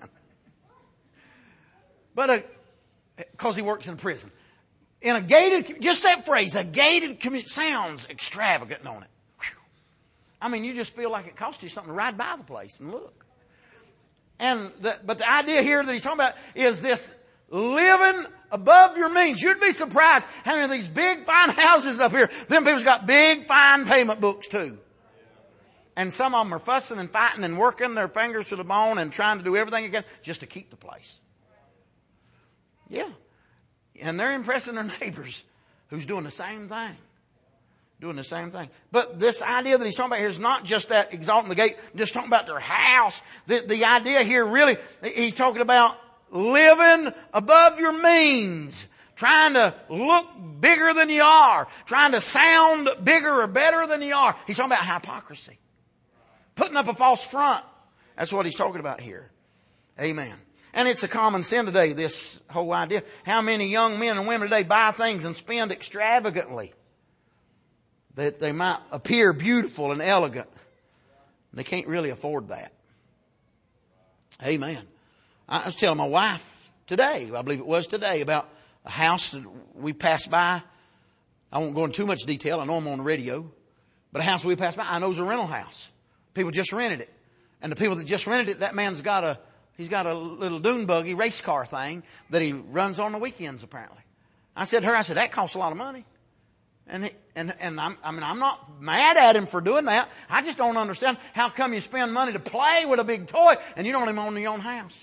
But because he works in a prison. In a gated, just that phrase, a gated community, sounds extravagant, don't it? Whew. I mean, you just feel like it costs you something to ride by the place and look. But the idea here that he's talking about is this living above your means. You'd be surprised how many of these big fine houses up here, them people's got big fine payment books too. And some of them are fussing and fighting and working their fingers to the bone and trying to do everything they can just to keep the place. Yeah. And they're impressing their neighbors who's doing the same thing. Doing the same thing. But this idea that he's talking about here is not just that exalting the gate, just talking about their house. The idea here really, he's talking about living above your means. Trying to look bigger than you are. Trying to sound bigger or better than you are. He's talking about hypocrisy. Putting up a false front. That's what he's talking about here. Amen. And it's a common sin today, this whole idea. How many young men and women today buy things and spend extravagantly that they might appear beautiful and elegant. They can't really afford that. Amen. I was telling my wife today, I believe it was today, about a house that we passed by. I won't go into too much detail. I know I'm on the radio. But a house we passed by, I know it's a rental house. People just rented it. And the people that just rented it, that man's got a little dune buggy race car thing that he runs on the weekends apparently. I said to her, that costs a lot of money. And I'm not mad at him for doing that. I just don't understand how come you spend money to play with a big toy and you don't even own your own house.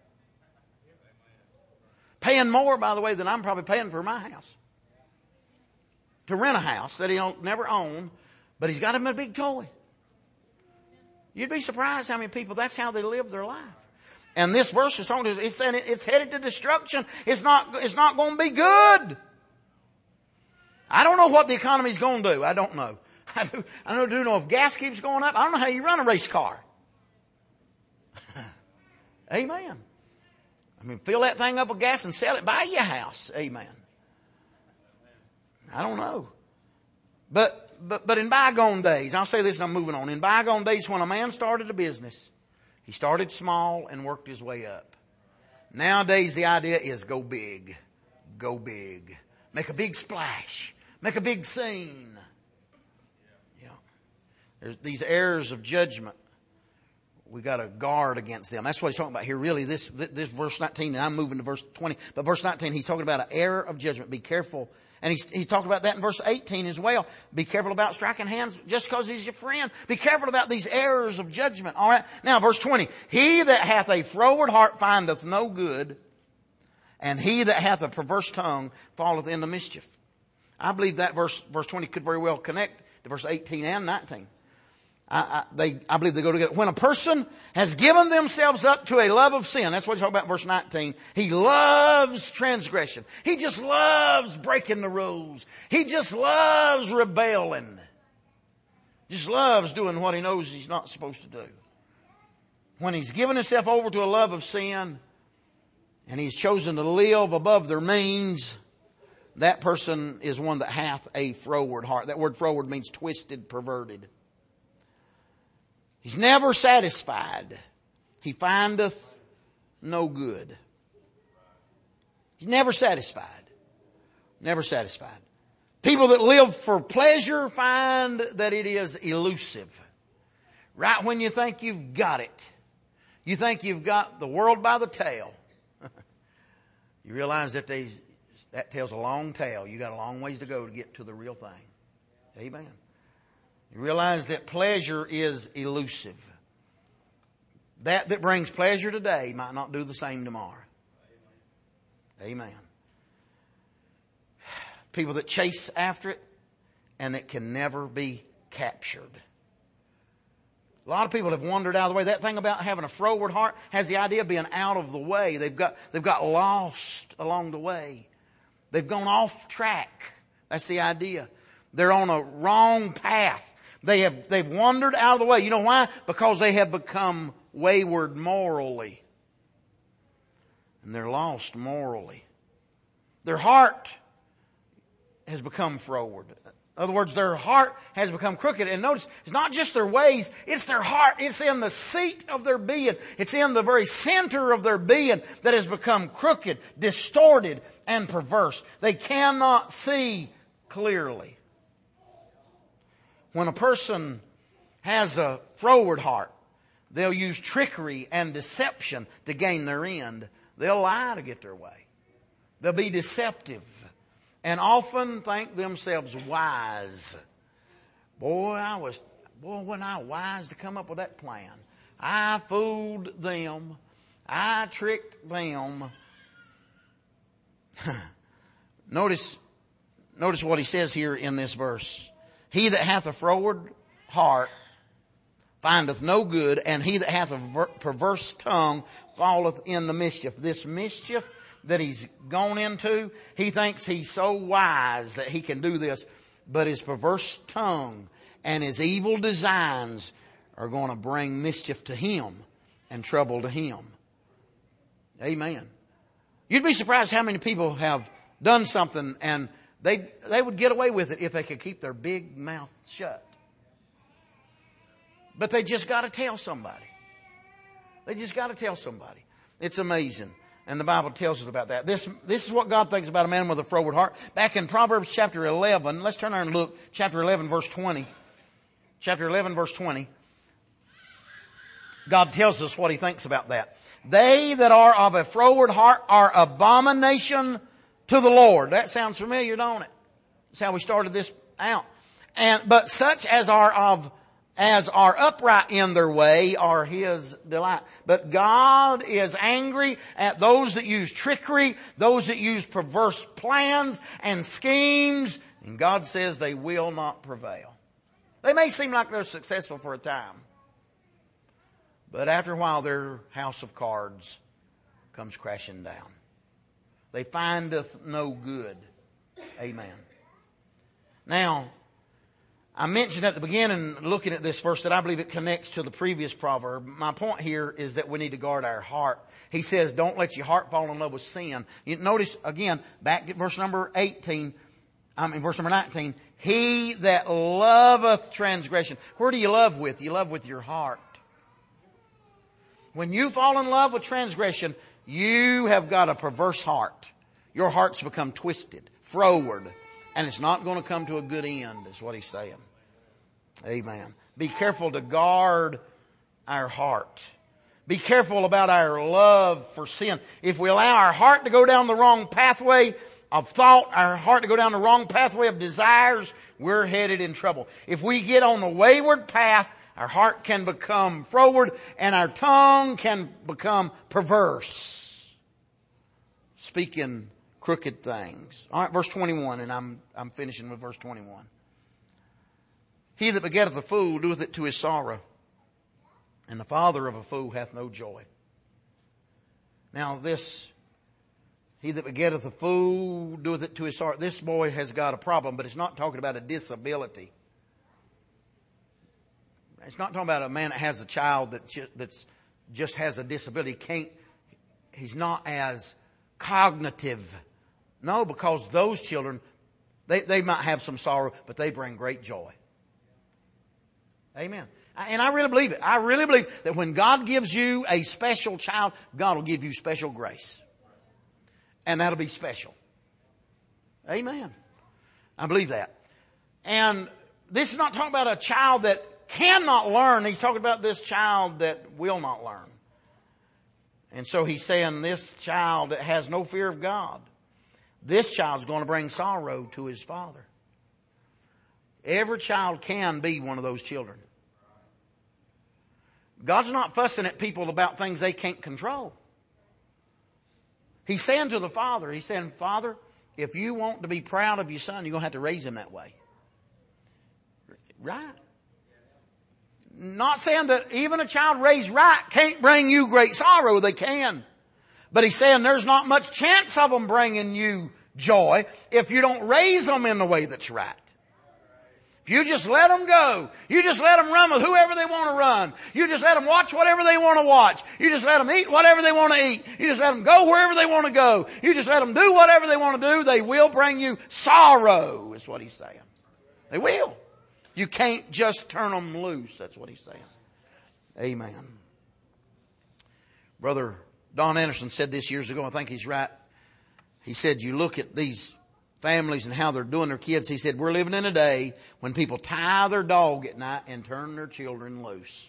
Paying more, by the way, than I'm probably paying for my house. To rent a house that he'll never own, but he's got him a big toy. You'd be surprised how many people, that's how they live their life. And this verse is talking to us, it's saying it's headed to destruction. It's not going to be good. I don't know what the economy's going to do. I don't know. I do know if gas keeps going up. I don't know how you run a race car. Amen. I mean, fill that thing up with gas and sell it, buy your house. Amen. I don't know. But in bygone days, I'll say this and I'm moving on. In bygone days, when a man started a business, he started small and worked his way up. Nowadays, the idea is go big. Go big. make a big splash, make a big scene. Yeah. There's these errors of judgment. We got to guard against them. That's what he's talking about here. Really, this verse 19, and I'm moving to verse 20. But verse 19, he's talking about an error of judgment. Be careful. And he's talking about that in verse 18 as well. Be careful about striking hands just because he's your friend. Be careful about these errors of judgment. All right. Now, verse 20. He that hath a froward heart findeth no good, and he that hath a perverse tongue falleth into mischief. I believe that verse 20 could very well connect to verse 18 and 19. I believe they go together. When a person has given themselves up to a love of sin, that's what he's talking about in verse 19. He loves transgression. He just loves breaking the rules. He just loves rebelling. Just loves doing what he knows he's not supposed to do. When he's given himself over to a love of sin, and he's chosen to live above their means, that person is one that hath a froward heart. That word froward means twisted, perverted. He's never satisfied. He findeth no good. He's never satisfied. Never satisfied. People that live for pleasure find that it is elusive. Right when you think you've got it, you think you've got the world by the tail, you realize that that tail's a long tail. You got a long ways to go to get to the real thing. Amen. You realize that pleasure is elusive. That brings pleasure today might not do the same tomorrow. Amen. People that chase after it and that can never be captured. A lot of people have wandered out of the way. That thing about having a froward heart has the idea of being out of the way. They've got lost along the way. They've gone off track. That's the idea. They're on a wrong path. They've wandered out of the way. You know why? Because they have become wayward morally. And they're lost morally. Their heart has become froward. In other words, their heart has become crooked. And notice, it's not just their ways, it's their heart. It's in the seat of their being. It's in the very center of their being that has become crooked, distorted, and perverse. They cannot see clearly. When a person has a froward heart, they'll use trickery and deception to gain their end. They'll lie to get their way. They'll be deceptive and often think themselves wise. Boy, wasn't I wise to come up with that plan. I fooled them. I tricked them. Notice what he says here in this verse. He that hath a froward heart findeth no good, and he that hath a perverse tongue falleth into mischief. This mischief that he's gone into, he thinks he's so wise that he can do this, but his perverse tongue and his evil designs are going to bring mischief to him and trouble to him. Amen. You'd be surprised how many people have done something and they would get away with it if they could keep their big mouth shut. But they just got to tell somebody. They just got to tell somebody. It's amazing. And the Bible tells us about that. This is what God thinks about a man with a froward heart. Back in Proverbs chapter 11, let's turn there and look. Chapter 11 verse 20. Chapter 11 verse 20. God tells us what he thinks about that. They that are of a froward heart are abomination to the Lord. That sounds familiar, don't it? That's how we started this out. But such as are upright in their way are his delight. But God is angry at those that use trickery, those that use perverse plans and schemes. And God says they will not prevail. They may seem like they're successful for a time, but after a while their house of cards comes crashing down. They findeth no good. Amen. Now, I mentioned at the beginning, looking at this verse, that I believe it connects to the previous proverb. My point here is that we need to guard our heart. He says, don't let your heart fall in love with sin. You notice again, back to verse number 19. He that loveth transgression. Where do you love with? You love with your heart. When you fall in love with transgression, you have got a perverse heart. Your heart's become twisted, froward, and it's not going to come to a good end, is what he's saying. Amen. Be careful to guard our heart. Be careful about our love for sin. If we allow our heart to go down the wrong pathway of thought, our heart to go down the wrong pathway of desires, we're headed in trouble. If we get on the wayward path, our heart can become froward and our tongue can become perverse, speaking crooked things. All right, verse 21, and I'm finishing with verse 21. He that begetteth a fool doeth it to his sorrow, and the father of a fool hath no joy. Now this, he that begetteth a fool doeth it to his sorrow. This boy has got a problem, but it's not talking about a disability. It's not talking about a man that has a child that just has a disability. He's not as cognitive. No, because those children, they might have some sorrow, but they bring great joy. Amen. And I really believe it. I really believe that when God gives you a special child, God will give you special grace. And that'll be special. Amen. I believe that. And this is not talking about a child that cannot learn. He's talking about this child that will not learn. And so he's saying this child that has no fear of God, this child's going to bring sorrow to his father. Every child can be one of those children. God's not fussing at people about things they can't control. He's saying to the father, he's saying, Father, if you want to be proud of your son, you're going to have to raise him that way. Right? Not saying that even a child raised right can't bring you great sorrow. They can. But he's saying there's not much chance of them bringing you joy if you don't raise them in the way that's right. If you just let them go, you just let them run with whoever they want to run. You just let them watch whatever they want to watch. You just let them eat whatever they want to eat. You just let them go wherever they want to go. You just let them do whatever they want to do. They will bring you sorrow, is what he's saying. They will. You can't just turn them loose. That's what he's saying. Amen. Brother Don Anderson said this years ago. I think he's right. He said, you look at these families and how they're doing their kids. He said, we're living in a day when people tie their dog at night and turn their children loose.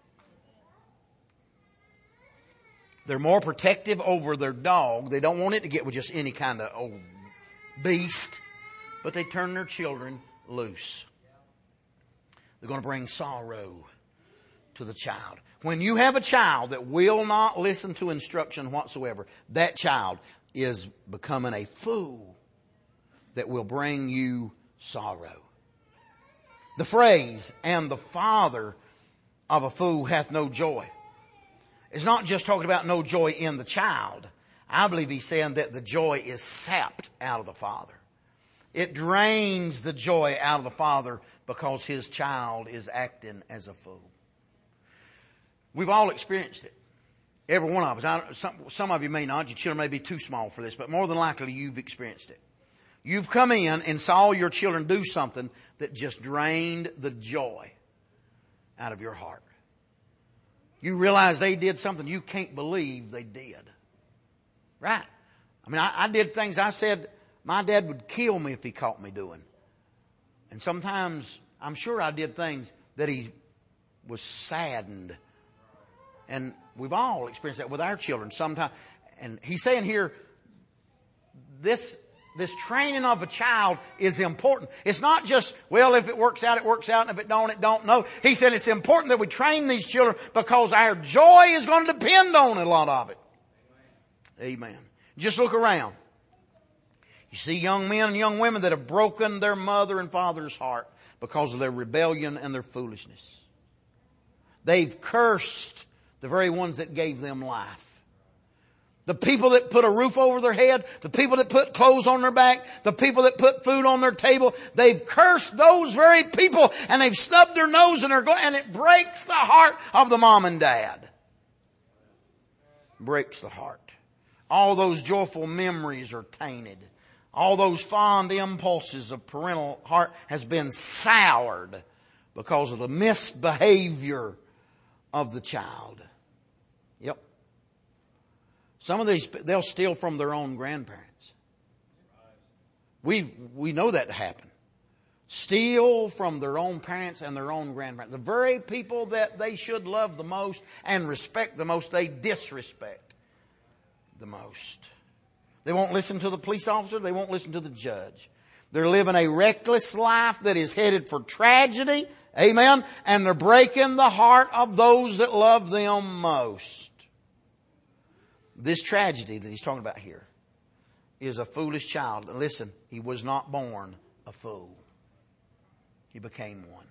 They're more protective over their dog. They don't want it to get with just any kind of old beast, but they turn their children loose. They're going to bring sorrow to the child. When you have a child that will not listen to instruction whatsoever, that child is becoming a fool that will bring you sorrow. The phrase, and the father of a fool hath no joy, is not just talking about no joy in the child. I believe he's saying that the joy is sapped out of the father. It drains the joy out of the father because his child is acting as a fool. We've all experienced it. Every one of us. Some of you may not. Your children may be too small for this, but more than likely you've experienced it. You've come in and saw your children do something that just drained the joy out of your heart. You realize they did something you can't believe they did. Right? I mean, I did things I said my dad would kill me if he caught me doing. And sometimes I'm sure I did things that he was saddened. And we've all experienced that with our children sometimes. And he's saying here, this training of a child is important. It's not just, well, if it works out, it works out, and if it don't, it don't. No. He said it's important that we train these children because our joy is going to depend on a lot of it. Amen. Just look around. You see young men and young women that have broken their mother and father's heart because of their rebellion and their foolishness. They've cursed the very ones that gave them life. The people that put a roof over their head, the people that put clothes on their back, the people that put food on their table, they've cursed those very people and they've snubbed their nose and and it breaks the heart of the mom and dad. Breaks the heart. All those joyful memories are tainted. All those fond impulses of parental heart has been soured because of the misbehavior of the child. Yep. Some of these, they'll steal from their own grandparents. We know that to happen. Steal from their own parents and their own grandparents. The very people that they should love the most and respect the most, they disrespect the most. They won't listen to the police officer. They won't listen to the judge. They're living a reckless life that is headed for tragedy. Amen. And they're breaking the heart of those that love them most. This tragedy that he's talking about here is a foolish child. And listen, he was not born a fool. He became one.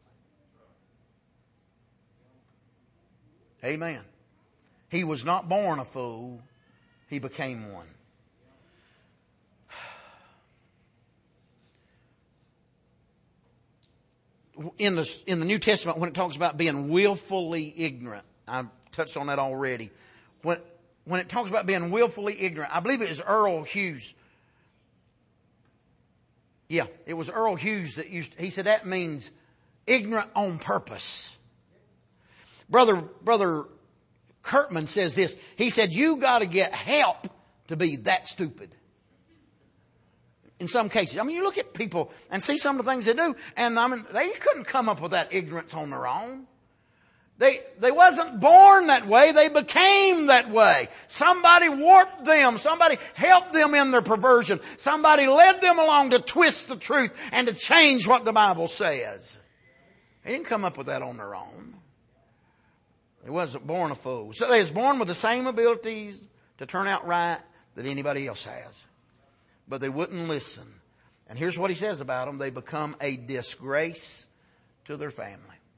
Amen. He was not born a fool. He became one. In the New Testament, when it talks about being willfully ignorant, I touched on that already. When it talks about being willfully ignorant, I believe it was Earl Hughes. Yeah, it was Earl Hughes that he said that means ignorant on purpose. Brother Kurtman says this. He said, you got to get help to be that stupid. In some cases. I mean, you look at people and see some of the things they do, and I mean, they couldn't come up with that ignorance on their own. They wasn't born that way. They became that way. Somebody warped them. Somebody helped them in their perversion. Somebody led them along to twist the truth and to change what the Bible says. They didn't come up with that on their own. They wasn't born a fool. So they was born with the same abilities to turn out right that anybody else has. But they wouldn't listen. And here's what he says about them. They become a disgrace to their family.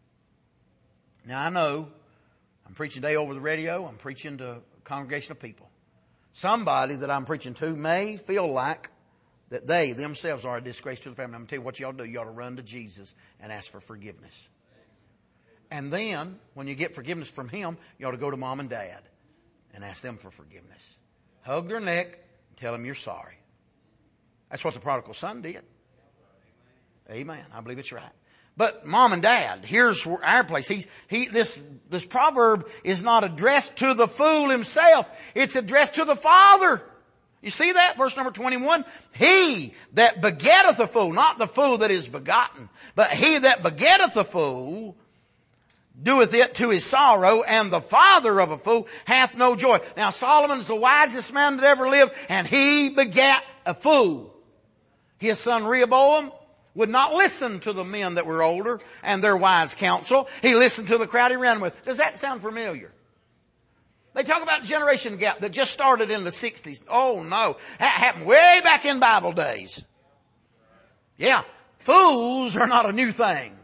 Now I know I'm preaching today over the radio. I'm preaching to a congregation of people. Somebody that I'm preaching to may feel like that they themselves are a disgrace to the family. I'm going to tell you what you ought to do. You ought to run to Jesus and ask for forgiveness. And then when you get forgiveness from Him, you ought to go to mom and dad and ask them for forgiveness. Hug their neck and tell them you're sorry. That's what the prodigal son did. Amen. I believe it's right. But mom and dad, here's our place. This proverb is not addressed to the fool himself. It's addressed to the father. You see that? Verse number 21. He that begetteth a fool, not the fool that is begotten, but he that begetteth a fool doeth it to his sorrow, and the father of a fool hath no joy. Now Solomon's the wisest man that ever lived, and he begat a fool. His son Rehoboam would not listen to the men that were older and their wise counsel. He listened to the crowd he ran with. Does that sound familiar? They talk about generation gap that just started in the 60s. Oh no. That happened way back in Bible days. Yeah. Fools are not a new thing.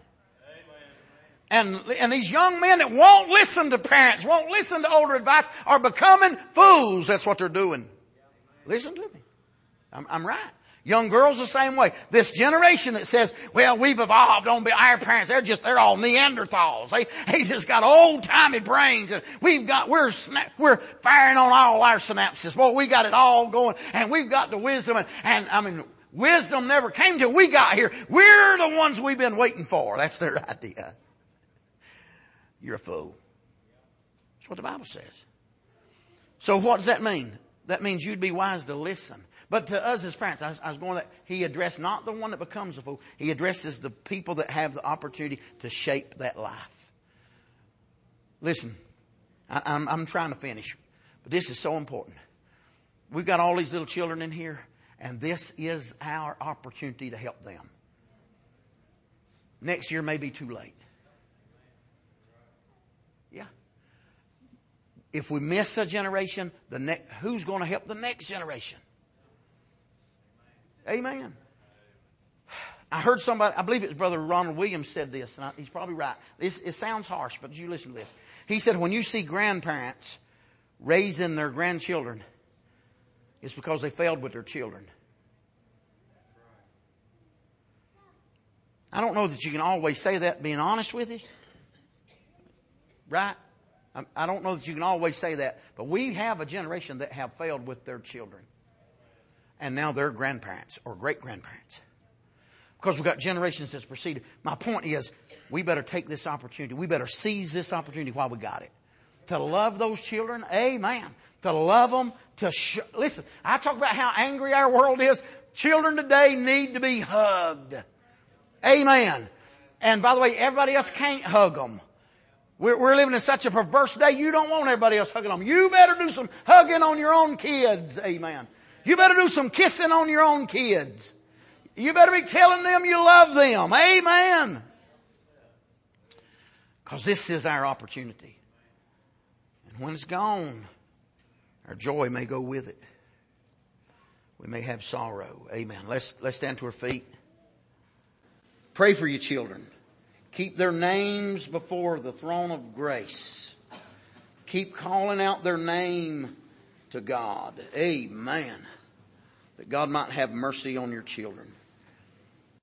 And these young men that won't listen to parents, won't listen to older advice, are becoming fools. That's what they're doing. Listen to me. I'm right. Young girls the same way. This generation that says, well, we've evolved, don't be our parents. They're all Neanderthals. They just got old timey brains, and we're firing on all our synapses. Boy, we got it all going, and we've got the wisdom, and I mean, wisdom never came till we got here. We're the ones we've been waiting for. That's their idea. You're a fool. That's what the Bible says. So what does that mean? That means you'd be wise to listen. But to us as parents, I was going that he addressed not the one that becomes a fool. He addresses the people that have the opportunity to shape that life. Listen, I'm trying to finish, but this is so important. We've got all these little children in here, and this is our opportunity to help them. Next year may be too late. Yeah. If we miss a generation, who's going to help the next generation? Amen. I heard somebody, I believe it was Brother Ronald Williams said this, and he's probably right. It sounds harsh, but you listen to this. He said, when you see grandparents raising their grandchildren, it's because they failed with their children. I don't know that you can always say that, being honest with you. Right? I don't know that you can always say that, but we have a generation that have failed with their children. And now they're grandparents or great-grandparents. Because we've got generations that's proceeded. My point is, we better take this opportunity. We better seize this opportunity while we got it. To love those children, amen. To love them, listen, I talk about how angry our world is. Children today need to be hugged. Amen. And by the way, everybody else can't hug them. We're living in such a perverse day, you don't want everybody else hugging them. You better do some hugging on your own kids. Amen. You better do some kissing on your own kids. You better be telling them you love them. Amen. Because this is our opportunity. And when it's gone, our joy may go with it. We may have sorrow. Amen. Let's stand to our feet. Pray for your children. Keep their names before the throne of grace. Keep calling out their name to God. Amen. That God might have mercy on your children.